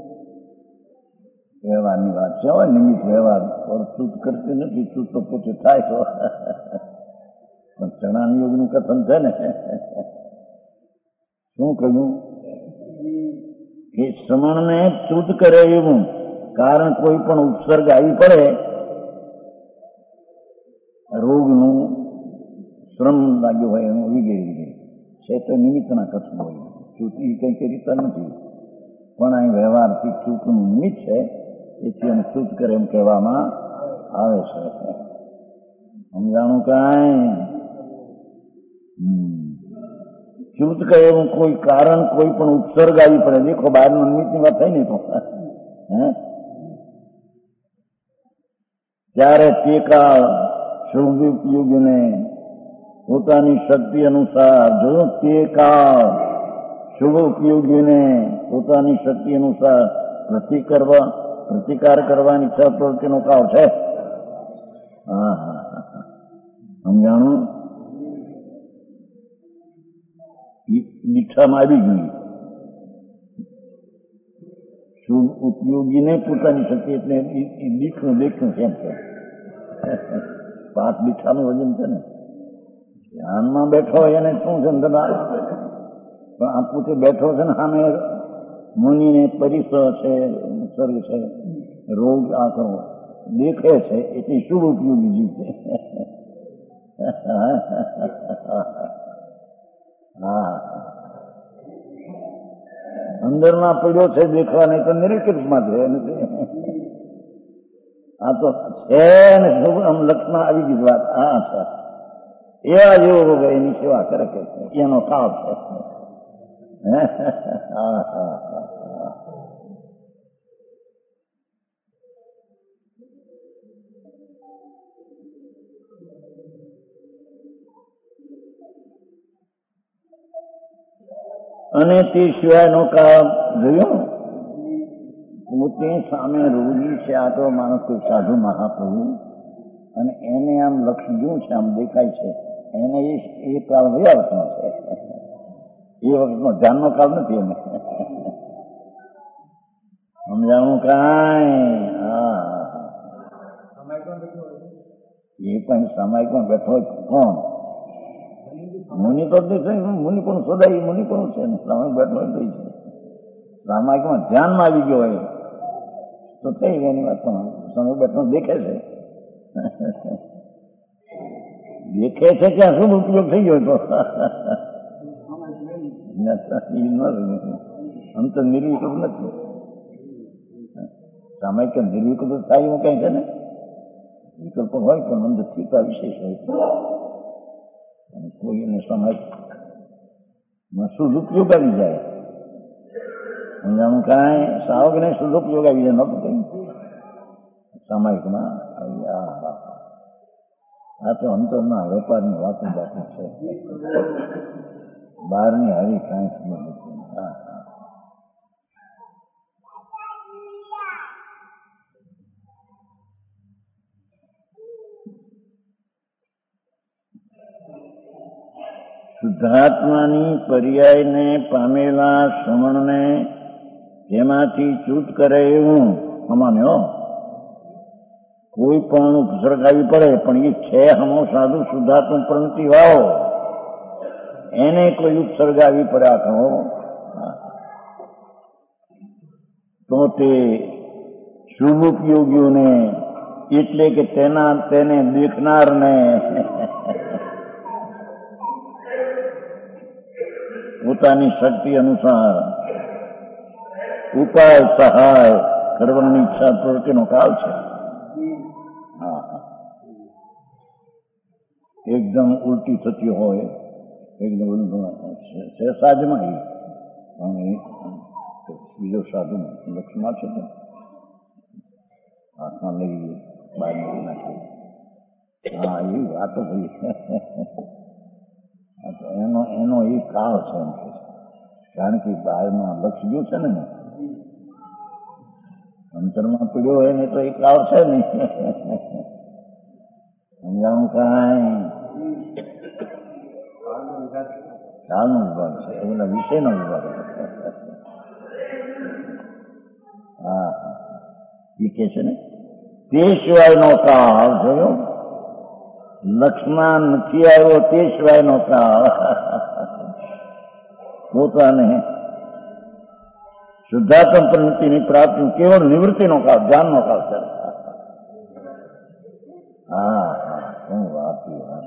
વ્યવહારની વાત છે. હવે નિમિત્ત વ્યવહાર પર છૂટ કરતી નથી. છૂટ તો પોતે થાય તો પણ ચણાની યોગનું કથન છે ને. શું કહ્યું કે શ્રમણને છૂટ કરે એવું, કારણ કોઈ પણ ઉપસર્ગ આવી પડે, રોગનું, શ્રમ લાગ્યો હોય એનું, વગેરે વગેરે છે તો નિમિત્તના કથન હોય. છૂટ એ કંઈ કરી નથી, પણ અહીં વ્યવહારથી છૂટનું નિમિત્ત છે, એથી એને છૂટ કરે એમ કહેવામાં આવે છે. સમજાણું કાંઈ? છૂટ કરે એવું કોઈ કારણ, કોઈ પણ ઉપસર્ગ આવી પડે. દેખો બહારનું નિમિત્તની વાત થઈ ને તો ત્યારે તે કાળ શુભ ઉપયોગીને પોતાની શક્તિ અનુસાર, જો તે કાળ શુભ ઉપયોગીને પોતાની શક્તિ અનુસાર પ્રતિકાર કરવાની ઈચ્છા પ્રવૃત્તિનો કાળ છે. સમજાણું? દીક્ષામાં આવી ગયું. શુભ ઉપયોગીને પોતાની શક્તિ, એટલે દીક્ષનું દેખ્યું છે એમ છે. 5 દીક્ષાનું વજન છે ને. ધ્યાનમાં બેઠો હોય એને શું છે, પણ આ પોતે બેઠો છે ને, સામે મુનિને પરિસર છે, સર્ગ છે, રોગ આ કરવો દેખે છે, એટલે શુભ ઉપયોગી જીવ છે. અંદરમાં પડ્યો છે દેખવા, નહીં તો નિરીક્ષમાં છે. આ તો છે ને શુભ લક્ષણ આવી ગઈ વાત. છે એવા જેવો એની સેવા કરે કે એનો કાળ છે. અને તે સિવાયનો કાળ જોયો, પોતે સામે રોગી છે, આ તો માણસ કોઈ સાધુ મહાપ્રભુ, અને એને આમ લક્ષ જોયું છે, આમ દેખાય છે, એને એ કાળ ગયા વખતનો છે. એ વખતનો ધ્યાનનો કાળ નથી એને. સમજાવું કાંઈ? એ પણ સામાયિકમાં બેઠો હોય કોણ? મુનિ તો મુનિ પણ સદાય મુનિ પણ છે ને, સામાયિક બેઠો હોય થઈ છે. સામાયિકમાં ધ્યાનમાં આવી ગયો હોય તો થઈ એની વાત. પણ સમય બેઠો દેખે છે, દેખે છે ત્યાં શું ઉપયોગ થઈ ગયો તો આમ તો નિર્વિકલ્પ નથી. સામાયિક નિર્વિકલ્પ થાય એવું કઈ છે ને, વિકલ્પ હોય પણ અંદર થીતા વિશેષ હોય. અને કોઈ એને સામાયિકમાં શુદ્ધ આવી જાય. સમજાણું કાંઈ? સાવકને શુદ્ધ ઉપયોગ આવી જાય, નતું કઈ સામાયિકમાં આવી. આ તો અંતરના વેપારની વાતો બાકી છે, બહારની હારી કાંઈ સમજ નથી. શુદ્ધાત્માની પર્યાયને પામેલા શ્રમણને તેમાંથી છૂટ કરે એવું અમાન્યો. કોઈ પણ ઉપસર્ગ આવી પડે પણ એ છે હમો સાધુ શુદ્ધાત્મ પ્રણતિ વાવો, એને કોઈ ઉપસર્ગ આવી પડ્યા કહો તો તે શુભ ઉપયોગીઓને એટલે કે તેને દેખનારને પોતાની શક્તિ અનુસાર ઉપાય સહાય કરવાની ઈચ્છા પ્રવૃત્તિનો કાળ છે. એકદમ ઉલટી થતી હોય, એકદમ સહેસાજમાં બીજો સાધુ લક્ષમાં છે તો હાથમાં લઈ બહાર મૂકી નાખી. હા, એવી વાતો ભાઈ એનો એ કાળ છે એમ કે, કારણ કે બહારમાં લક્ષ ગયું છે ને, અંતરમાં પીડ્યો હોય ને તો એ કાળ છે ને. સમજાવું કાંઈ કાળનો વિભાગ છે, એ બધા વિષયનો વિભાગ. હા, એ કે છે ને તે સિવાયનો કાળ જોયો, લક્ષ્મણ નથી આવ્યો તે સિવાયનો કાળ પોતાને શુદ્ધાત્મ પ્રવૃત્તિની પ્રાપ્તિ કેવળ નિવૃત્તિનો કાળ, જ્ઞાનનો કાળ છે. હા હા, શું વાત.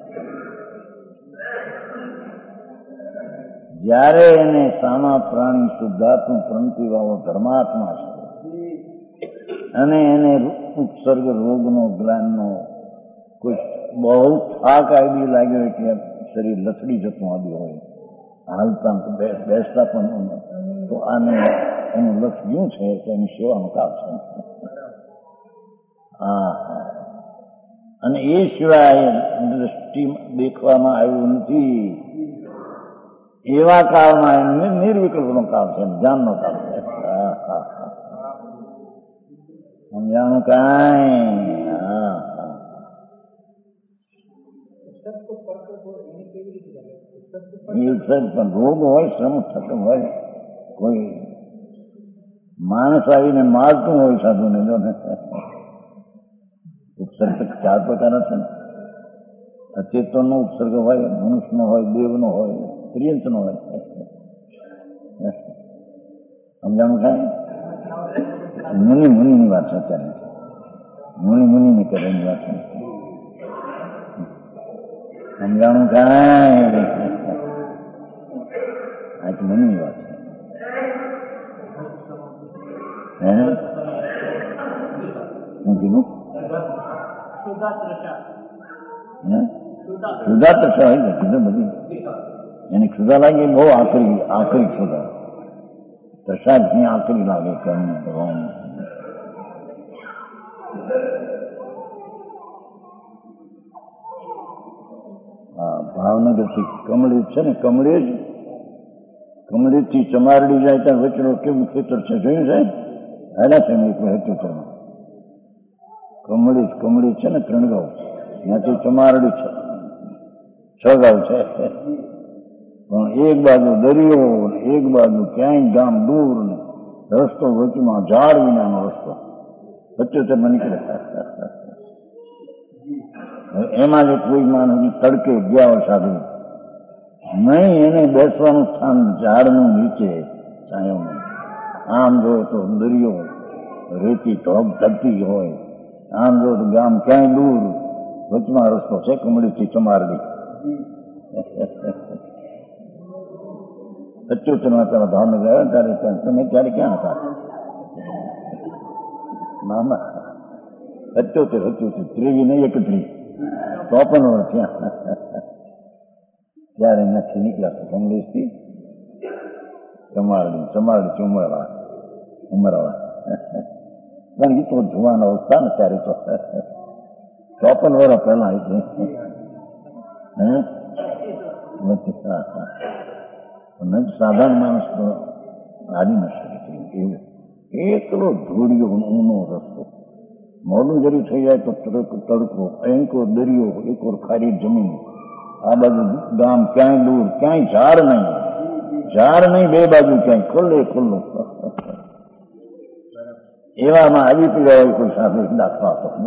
જ્યારે એને સામા પ્રાણી શુદ્ધાત્મ પ્રવૃત્તિ વાળો ધર્માત્મા છે અને એને ઉપસર્ગ રોગનો જ્ઞાનનો કોઈ બહુ થાક આવી લાગ્યો કે શરીર લથડી જતું આવ્યું હોય, હાલતા બેસતા પણ, તો આને એનું લક્ષ્ય શું છે કે એની સેવાનું કામ છે. હા, અને એ સિવાય દ્રષ્ટિ દેખવામાં આવ્યું નથી એવા કાળમાં એનું નિર્વિકલ્પનો કાળ છે, જ્ઞાનનો કાળ છે. સમજાણું કાંઈ? હા, પણ રોગ હોય, શ્રમ થતો હોય, કોઈ માણસ આવીને મારતું હોય સાધુને, જો ને ઉપસર્ગ 4 પ્રકારના છે ને, અચેતનનો ઉપસર્ગ હોય, મનુષ્યનો હોય, દેવનો હોય, ત્રિયંતનો હોય. સમજાણું કાંઈ? મુનિની વાત છે અત્યારે, મુનિની કરેની વાત છે. સમજાણું કાંઈ? આ તો મુનિની વાત છે. શું કીધું? ક્ષુધા તૃષા હોય ને, કીધું બધી એને ક્ષુધા લાગે, બહુ આકરી ક્ષુધા, તૃષા જ આકરી લાગે. હા, ભાવનગર થી કમળી છે ને, કમળી થી ચમારડી જાય ત્યાં વચનો કેવું ખેતર છે જોયું છે? હેલા છે ને એક હેતુમાં કમળી છે ને, 3 ગાંવ, ત્યાંથી ચમારડી છે 6 ગાંવ છે. પણ એક બાજુ દરિયો, એક બાજુ ક્યાંય ગામ દૂર ને રસ્તો વચમાં ઝાડ વિનાનો રસ્તો 75 નીકળે. એમાં જો કોઈ માણસ તડકે ગયા હોય સાધુ નહીં, એને બેસવાનું સ્થાન ઝાડનું નીચે છાયામાં. આમ જો તો દરિયો રેતી ધબધબતી હોય, આમ જો તો ગામ ક્યાંય દૂર, વચમાં રસ્તો છે કમળીથી ચમારડી. 75 પેલા ભાવનગર આવ્યા ત્યારે તમે ત્યારે ક્યાં હતા? ના 75 23 ને 31 53 વર્ષ ત્યાં. ત્યારે નથી નીકળ્યા કમલેશથી ચમારડી ઉમરાવા. પણ એ તો જુવાન અવસ્થા ને ત્યારે તો 54 વર્ષ પહેલા એટલે સાધારણ માણસ તો હારી ન શકે એવું. એકલો ધૂળિયો ઊનો રસ્તો, મોડું જરી થઈ જાય તો તડકો, એંકો દરિયો, એક વાર ખારી જમીન, આ બાજુ ગામ ક્યાંય દૂર, ક્યાંય ઝાડ નહીં, બે બાજુ ક્યાંય ખુલ્લું. એવામાં આવી પીડા હોય કોઈ સાધુ દાખલો આપો ને,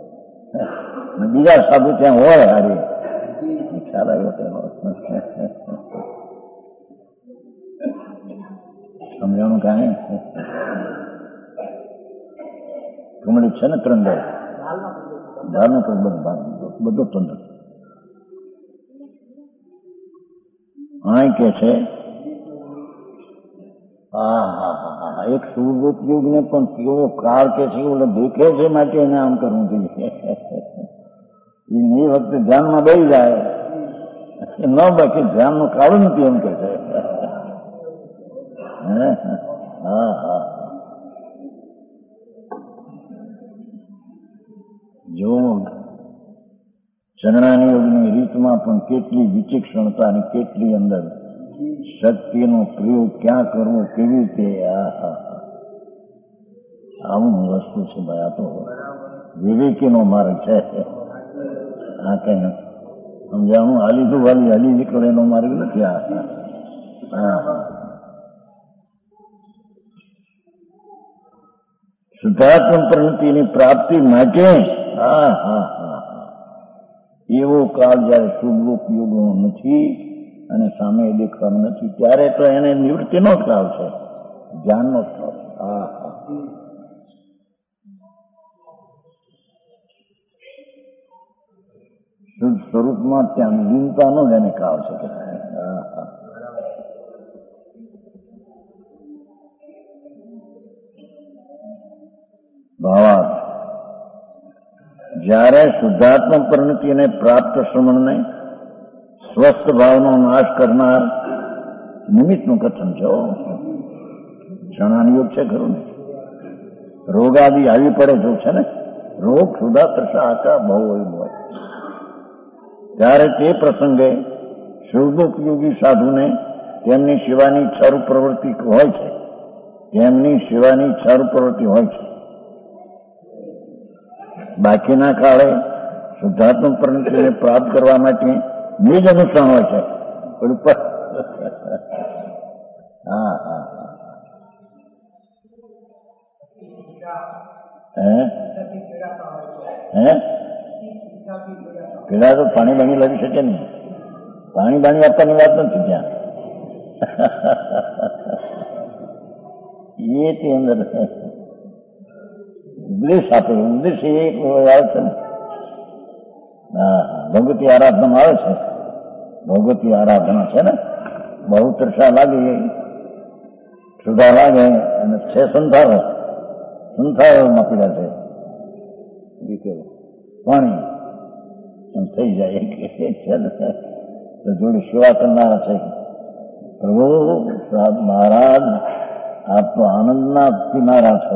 બીજા સાધુ ત્યાં હોય હારી ખ્યાલ આવ્યો તેનો. સમજાણું કાંઈ કમળી છે ને ત્રંદર ધારનો બધો ત્રંદર અહીં કે છે. હા એક સુરભોપયોગ ને પણ કેવો કાળ કે છે ઓલો દેખે છે માટે એને આમ કરવું જોઈએ. એ વખતે ધ્યાનમાં બેસી જાય ન બાકી ધ્યાનનું કાળ નથી એમ કે છે. હા જો ચંદ્રાની યોગની રીતમાં પણ કેટલી વિચિક્ષણતા અને કેટલી અંદર શક્તિનો પ્રયોગ ક્યાં કરવો કેવી રીતે. આવું વસ્તુ છે ભાઈ. આ તો વિવેકીનો માર્ગ છે. આ કઈ સમજાણું હાલી નીકળે એનો માર્ગ નથી. શુદ્ધાત્મ પ્રવૃત્તિની પ્રાપ્તિ માટે એવો કાળ જયારે શુભ ઉપયોગો નથી અને સામે દેખવાનું નથી ત્યારે તો એને નિવૃત્તિનો કાળ છે, જ્ઞાનનો કાળ. શુદ્ધ સ્વરૂપમાં ત્યાં લીનતાનો જ એને કાળ છે. ભાવાર્થ જ્યારે શુદ્ધાત્મ પરિણતિને પ્રાપ્ત શ્રમણને સ્વસ્થ ભાવનો નાશ કરનાર નિમિત્તનું કથન છે. ક્ષણાનિયોગ છે ખરું ને. રોગ આદિ આવી પડે જો છે ને, રોગ સુધા તરસા આકા બહુ હોય ત્યારે તે પ્રસંગે શુભોપયોગી સાધુને તેમની સેવાની ઈચ્છારૂ પ્રવૃત્તિ હોય છે. બાકીના કાળે શુદ્ધાત્મ પરિણતિને પ્રાપ્ત કરવા માટે નિજ અનુષ્ઠાન હોય છે. પીડા તો પાણી બાણી લાવી શકે નહીં. પાણી બાણી આપવાની વાત નથી ત્યાં. એ તે અંદર ઉપદેશ આપે. ઉપદેશ એ આવે છે ને. ભગવતી આરાધનામાં આવે છે. ભગવતી આરાધના છે ને. બહુ તરસા લાગે, સુધા લાગે અને છે સંથારોમાં પીડા છે. પાણી એમ થઈ જાય છે ને. જોડે સેવા કરનારા છે. પ્રભુ મહારાજ આપ તો આનંદના કિનારા છો.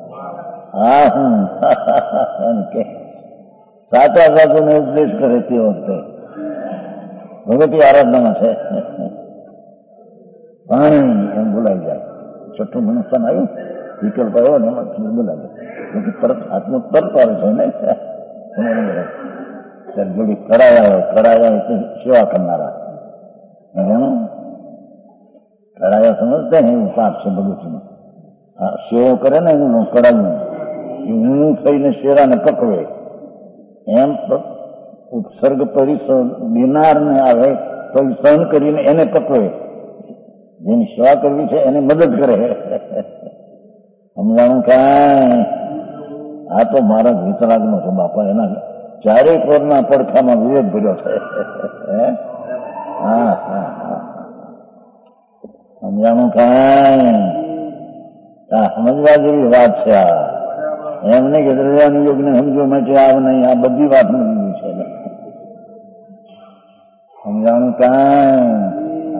કે સાચા સાચુને ઉપદેશ કરે તે વખતે ભગવતી આરાધનામાં છે. પાણી એમ બોલાઈ જાય. છઠ્ઠું મનુષ્યન આવ્યું, વિકલ્પ આવ્યો ને એમાં બોલાય જાય. તરત હાથનું તરત આવે છે ને. જોડી કડાયા એટલે સેવા કરનારા. કડાયા સમજતા ને એવું પાપ છે ભગવતીમાં. સેવો કરે ને એનું કડાયું હું થઈને શેરાને પકવે એમ ઉપસર્ગ પડી દેનારને આવે તો સહન કરીને એને પકવે. જેની સેવા કરવી છે એને મદદ કરે. સમજાણું કાંઈ આ તો મારા વિતરાગનો છે બાપા. એના ચારેય કોરના પડખામાં વિવેક ભર્યો છે. સમજાણું કાંઈ સમજવા જેવી વાત છે. એમ નહીં કે દ્રવ્યાનું યોગને સમજવા માટે આવ નહીં. આ બધી વાત મળી છે. સમજાણું કાંઈ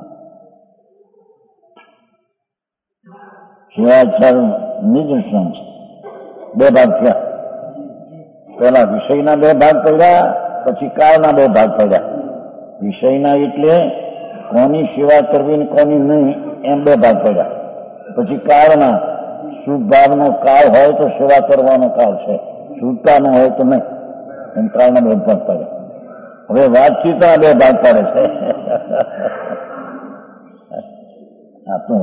સેવાચાર નિજ શ્રમ છે. બે ભાગ થયા. પહેલા વિષયના બે ભાગ પડ્યા, પછી કાળના બે ભાગ પડ્યા. વિષયના એટલે કોની સેવા કરવી ને કોની નહીં એમ બે ભાગ પડ્યા. પછી કાળના શુભ ભાવનો કાળ હોય તો સેવા કરવાનો કાળ છે, શુદ્ધતાનો હોય તો નહીં. એમ કાળના બે ભાગ પડ્યા. હવે વાતચીત આ બે ભાગ પાડે છે. આ તો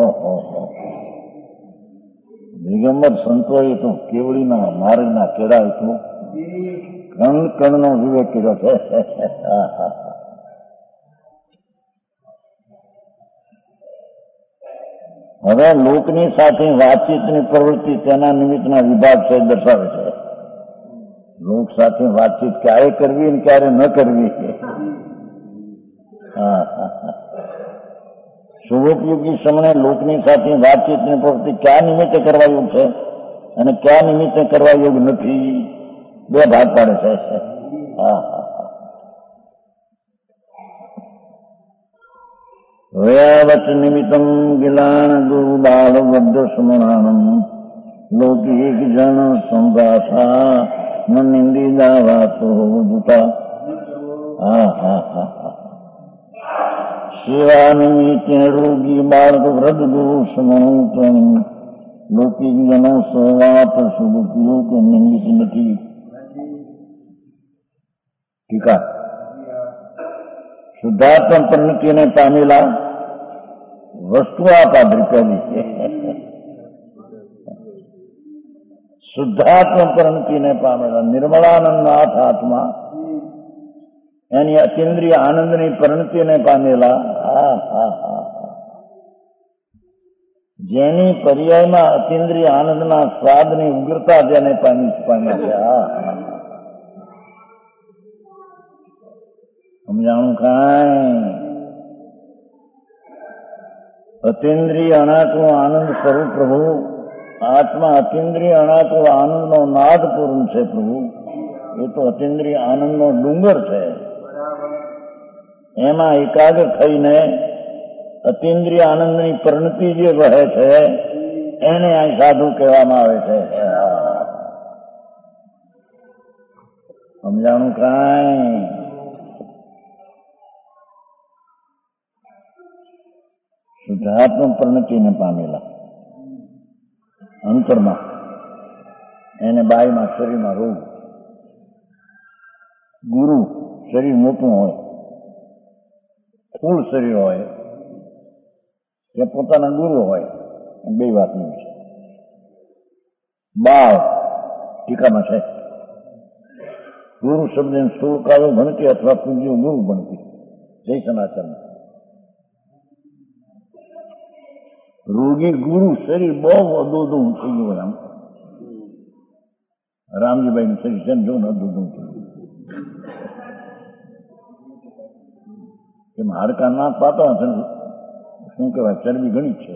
દિગંબર સંતોએ તો કેવડીના માર્ગના કેળાય તો કણ કણનો વિવેક કર્યો છે. હવે લોકની સાથે વાતચીતની પ્રવૃત્તિ તેના નિમિત્તના વિભાગ છે દર્શાવે છે. લોક સાથે વાતચીત ક્યારે કરવી અને ક્યારે ન કરવી. શુભોપયોગી સમયે લોકની સાથે વાતચીતની પ્રવૃત્તિ કયા નિમિત્તે કરવા યોગ છે અને કયા નિમિત્તે કરવા યોગ નથી, બે ભાગ પાડે છે. વયાવચ નિમિત્તમ ગિલાણ ગુરુ બાળ વદ્ધ સ્મરણમ લૌકિક જન સંભાષા નિંદિદા વાતો જૂતા. સેવા નિમિત્તે રોગી બાળક વૃદ્ધ ગુરુ સ્મરણ લૌકિક જનો સેવા પર શુભ ઉપયોગ નિમિત્ત નથી. ટીકા શુદ્ધાત્મ પરિણતિને પામેલા વસ્તુ આ પાદરી પહેલી શુદ્ધાત્મ પરિણતિને પામેલા નિર્મળાનંદનાથ આત્મા એની અતિન્દ્રિય આનંદની પરિણતિને પામેલા જેની પર્યાયમાં અતિન્દ્રિય આનંદના સ્વાદની ઉગ્રતા જેને પામ્યા છે. સમજાણું કાંઈ અતિન્દ્રિય અનાત્મ આનંદ સ્વરૂપ પ્રભુ આત્મા અતિન્દ્રિય અનાત્મ આનંદનો નાદ પૂર્ણ છે. પ્રભુ એ તો અતિન્દ્રિય આનંદનો ડુંગર છે. એમાં એકાગ્ર થઈને અતિન્દ્રિય આનંદની પરિણતિ જે વહે છે એને આ સાધુ કહેવામાં આવે છે. સમજાણું કાંઈ શુદ્ધાત્મ પરિણતિને પામેલા અંતરમાં એને બાયમાં શરીરમાં રોગ ગુરુ શરીર મોટું હોય સ્થૂળ શરીર હોય કે પોતાના ગુરુ હોય બે વાતની છે. બાળ ટીકામાં છે ગુરુ શબ્દ સ્થૂળ કાળો ભણતી અથવા પૂજ્ય ગુરુ ભણતી. જય સનાતન. રોગી ગુરુ શરીર બહુ અદોદું થઈ ગયું હોય. આમ રામજીભાઈનું શરીર છે જો ને અદોદું થઈ ગયું એમ હાડકા ના પાતા છે. શું કહેવાય ચરબી ઘણી છે.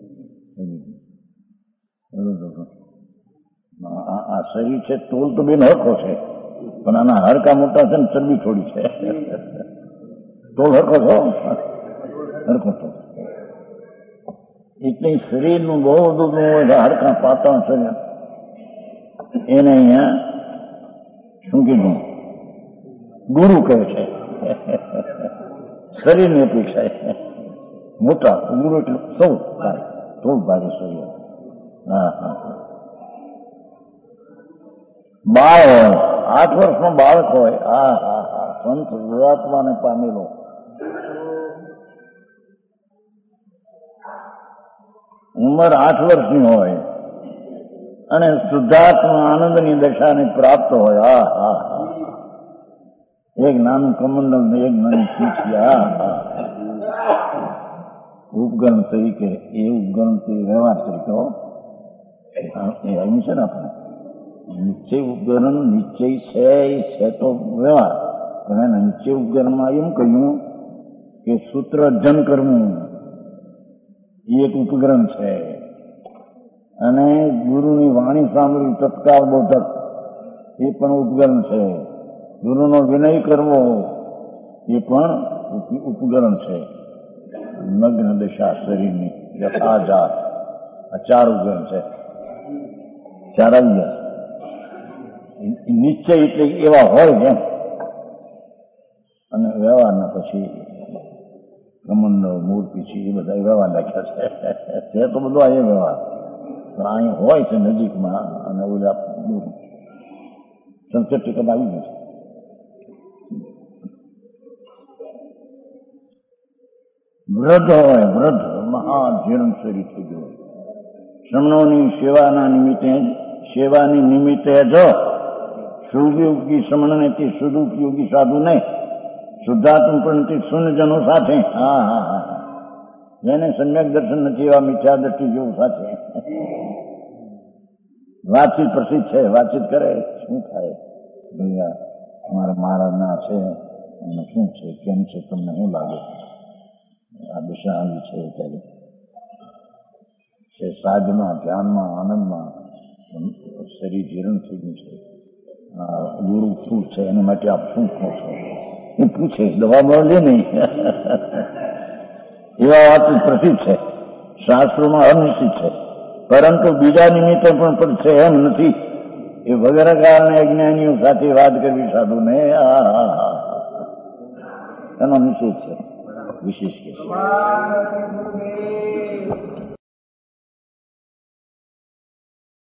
આ શરીર છે તોલ તો બેન હરખો છે પણ આના હાડકા મોટા છે ને ચરબી થોડી છે. તોલ હરખો છો હરખો છો એટલે શરીરનું બહુ બધું હોય હાડકા પાતા છે એને અહીંયા શું કીધું ગુરુ કહે છે. શરીરની અપેક્ષા મોટા ગુરુ એટલે સૌ થોડું ભાગે શરીર. બાળ હોય 8 વર્ષનો બાળક હોય સંત વિરાત્માને પામેલો ઉંમર 8 વર્ષની હોય અને શુદ્ધાત્મા આનંદની દશાને પ્રાપ્ત હોય. એક નાનું કમંડલ ને એક નાની પીછી ઉપકરણ તરીકે એ ઉપકરણ વ્યવહાર તરીકે એ આવ્યું છે ને આપણે નિશ્ચય ઉપકરણ નિશ્ચય છે તો વ્યવહાર પણ એના નિશ્ચય ઉપકરણમાં એમ કહ્યું કે સૂત્ર અર્જન કરવું એ એક ઉપકરણ છે અને ગુરુની વાણી સાંભળી તત્કાળ બોધક એ પણ ઉપકરણ છે. ગુરુનો વિનય કરવો એ પણ ઉપકરણ છે. નગ્ન દશા શરીરની યથાજાત આ 4 ઉપકરણ છે. 4 આવી ગયા. નિશ્ચય એટલે એવા હોય એમ અને વ્યવહારના પછી કમંડળ મૂર્તિ છે એ બધા વ્યવહાર રાખ્યા છે તો બધો આ વ્યવહાર પણ અહીં હોય છે નજીકમાં અને ઓલા સંસદ ટિકટ આવી ગયું છે. વૃદ્ધ હોય, વૃદ્ધ મહાજીર્ણ શરીર થઈ ગયું હોય. શ્રમણોની સેવાની નિમિત્તે જ શુભયોગી શ્રમણ ને તે સુદુપયોગી સાધુ ને શુદ્ધાત્મ પણ તે શૂન્યજનો સાથે જેને સમ્યક દર્શન નથી એવા મિથ્યા દ્રષ્ટિ જેવું સાથે વાતચીત પ્રસિદ્ધ છે. વાતચીત કરે શું થાય ભૈયા અમારા મહારાજના છે એનું શું છે કેમ છે તમને શું લાગે આ દિશા આવી છે ત્યારે છે સાધમાં ધ્યાનમાં આનંદમાં શરીર જીર્ણ થઈ ગયું છે. ગુરુ શું છે એના માટે આપ શું કહો છો એ પૂછે, દવા મળે નહીં. એવા વાત પ્રસિદ્ધ છે, શાસ્ત્રોમાં અનિશ્ચિત છે, પરંતુ બીજા નિમિત્તે પણ પડશે એમ નથી. એ વગેરે કારણે અજ્ઞાનીઓ સાથે વાત કરવી સાધુને એનો નિષેધ છે, વિશેષ કે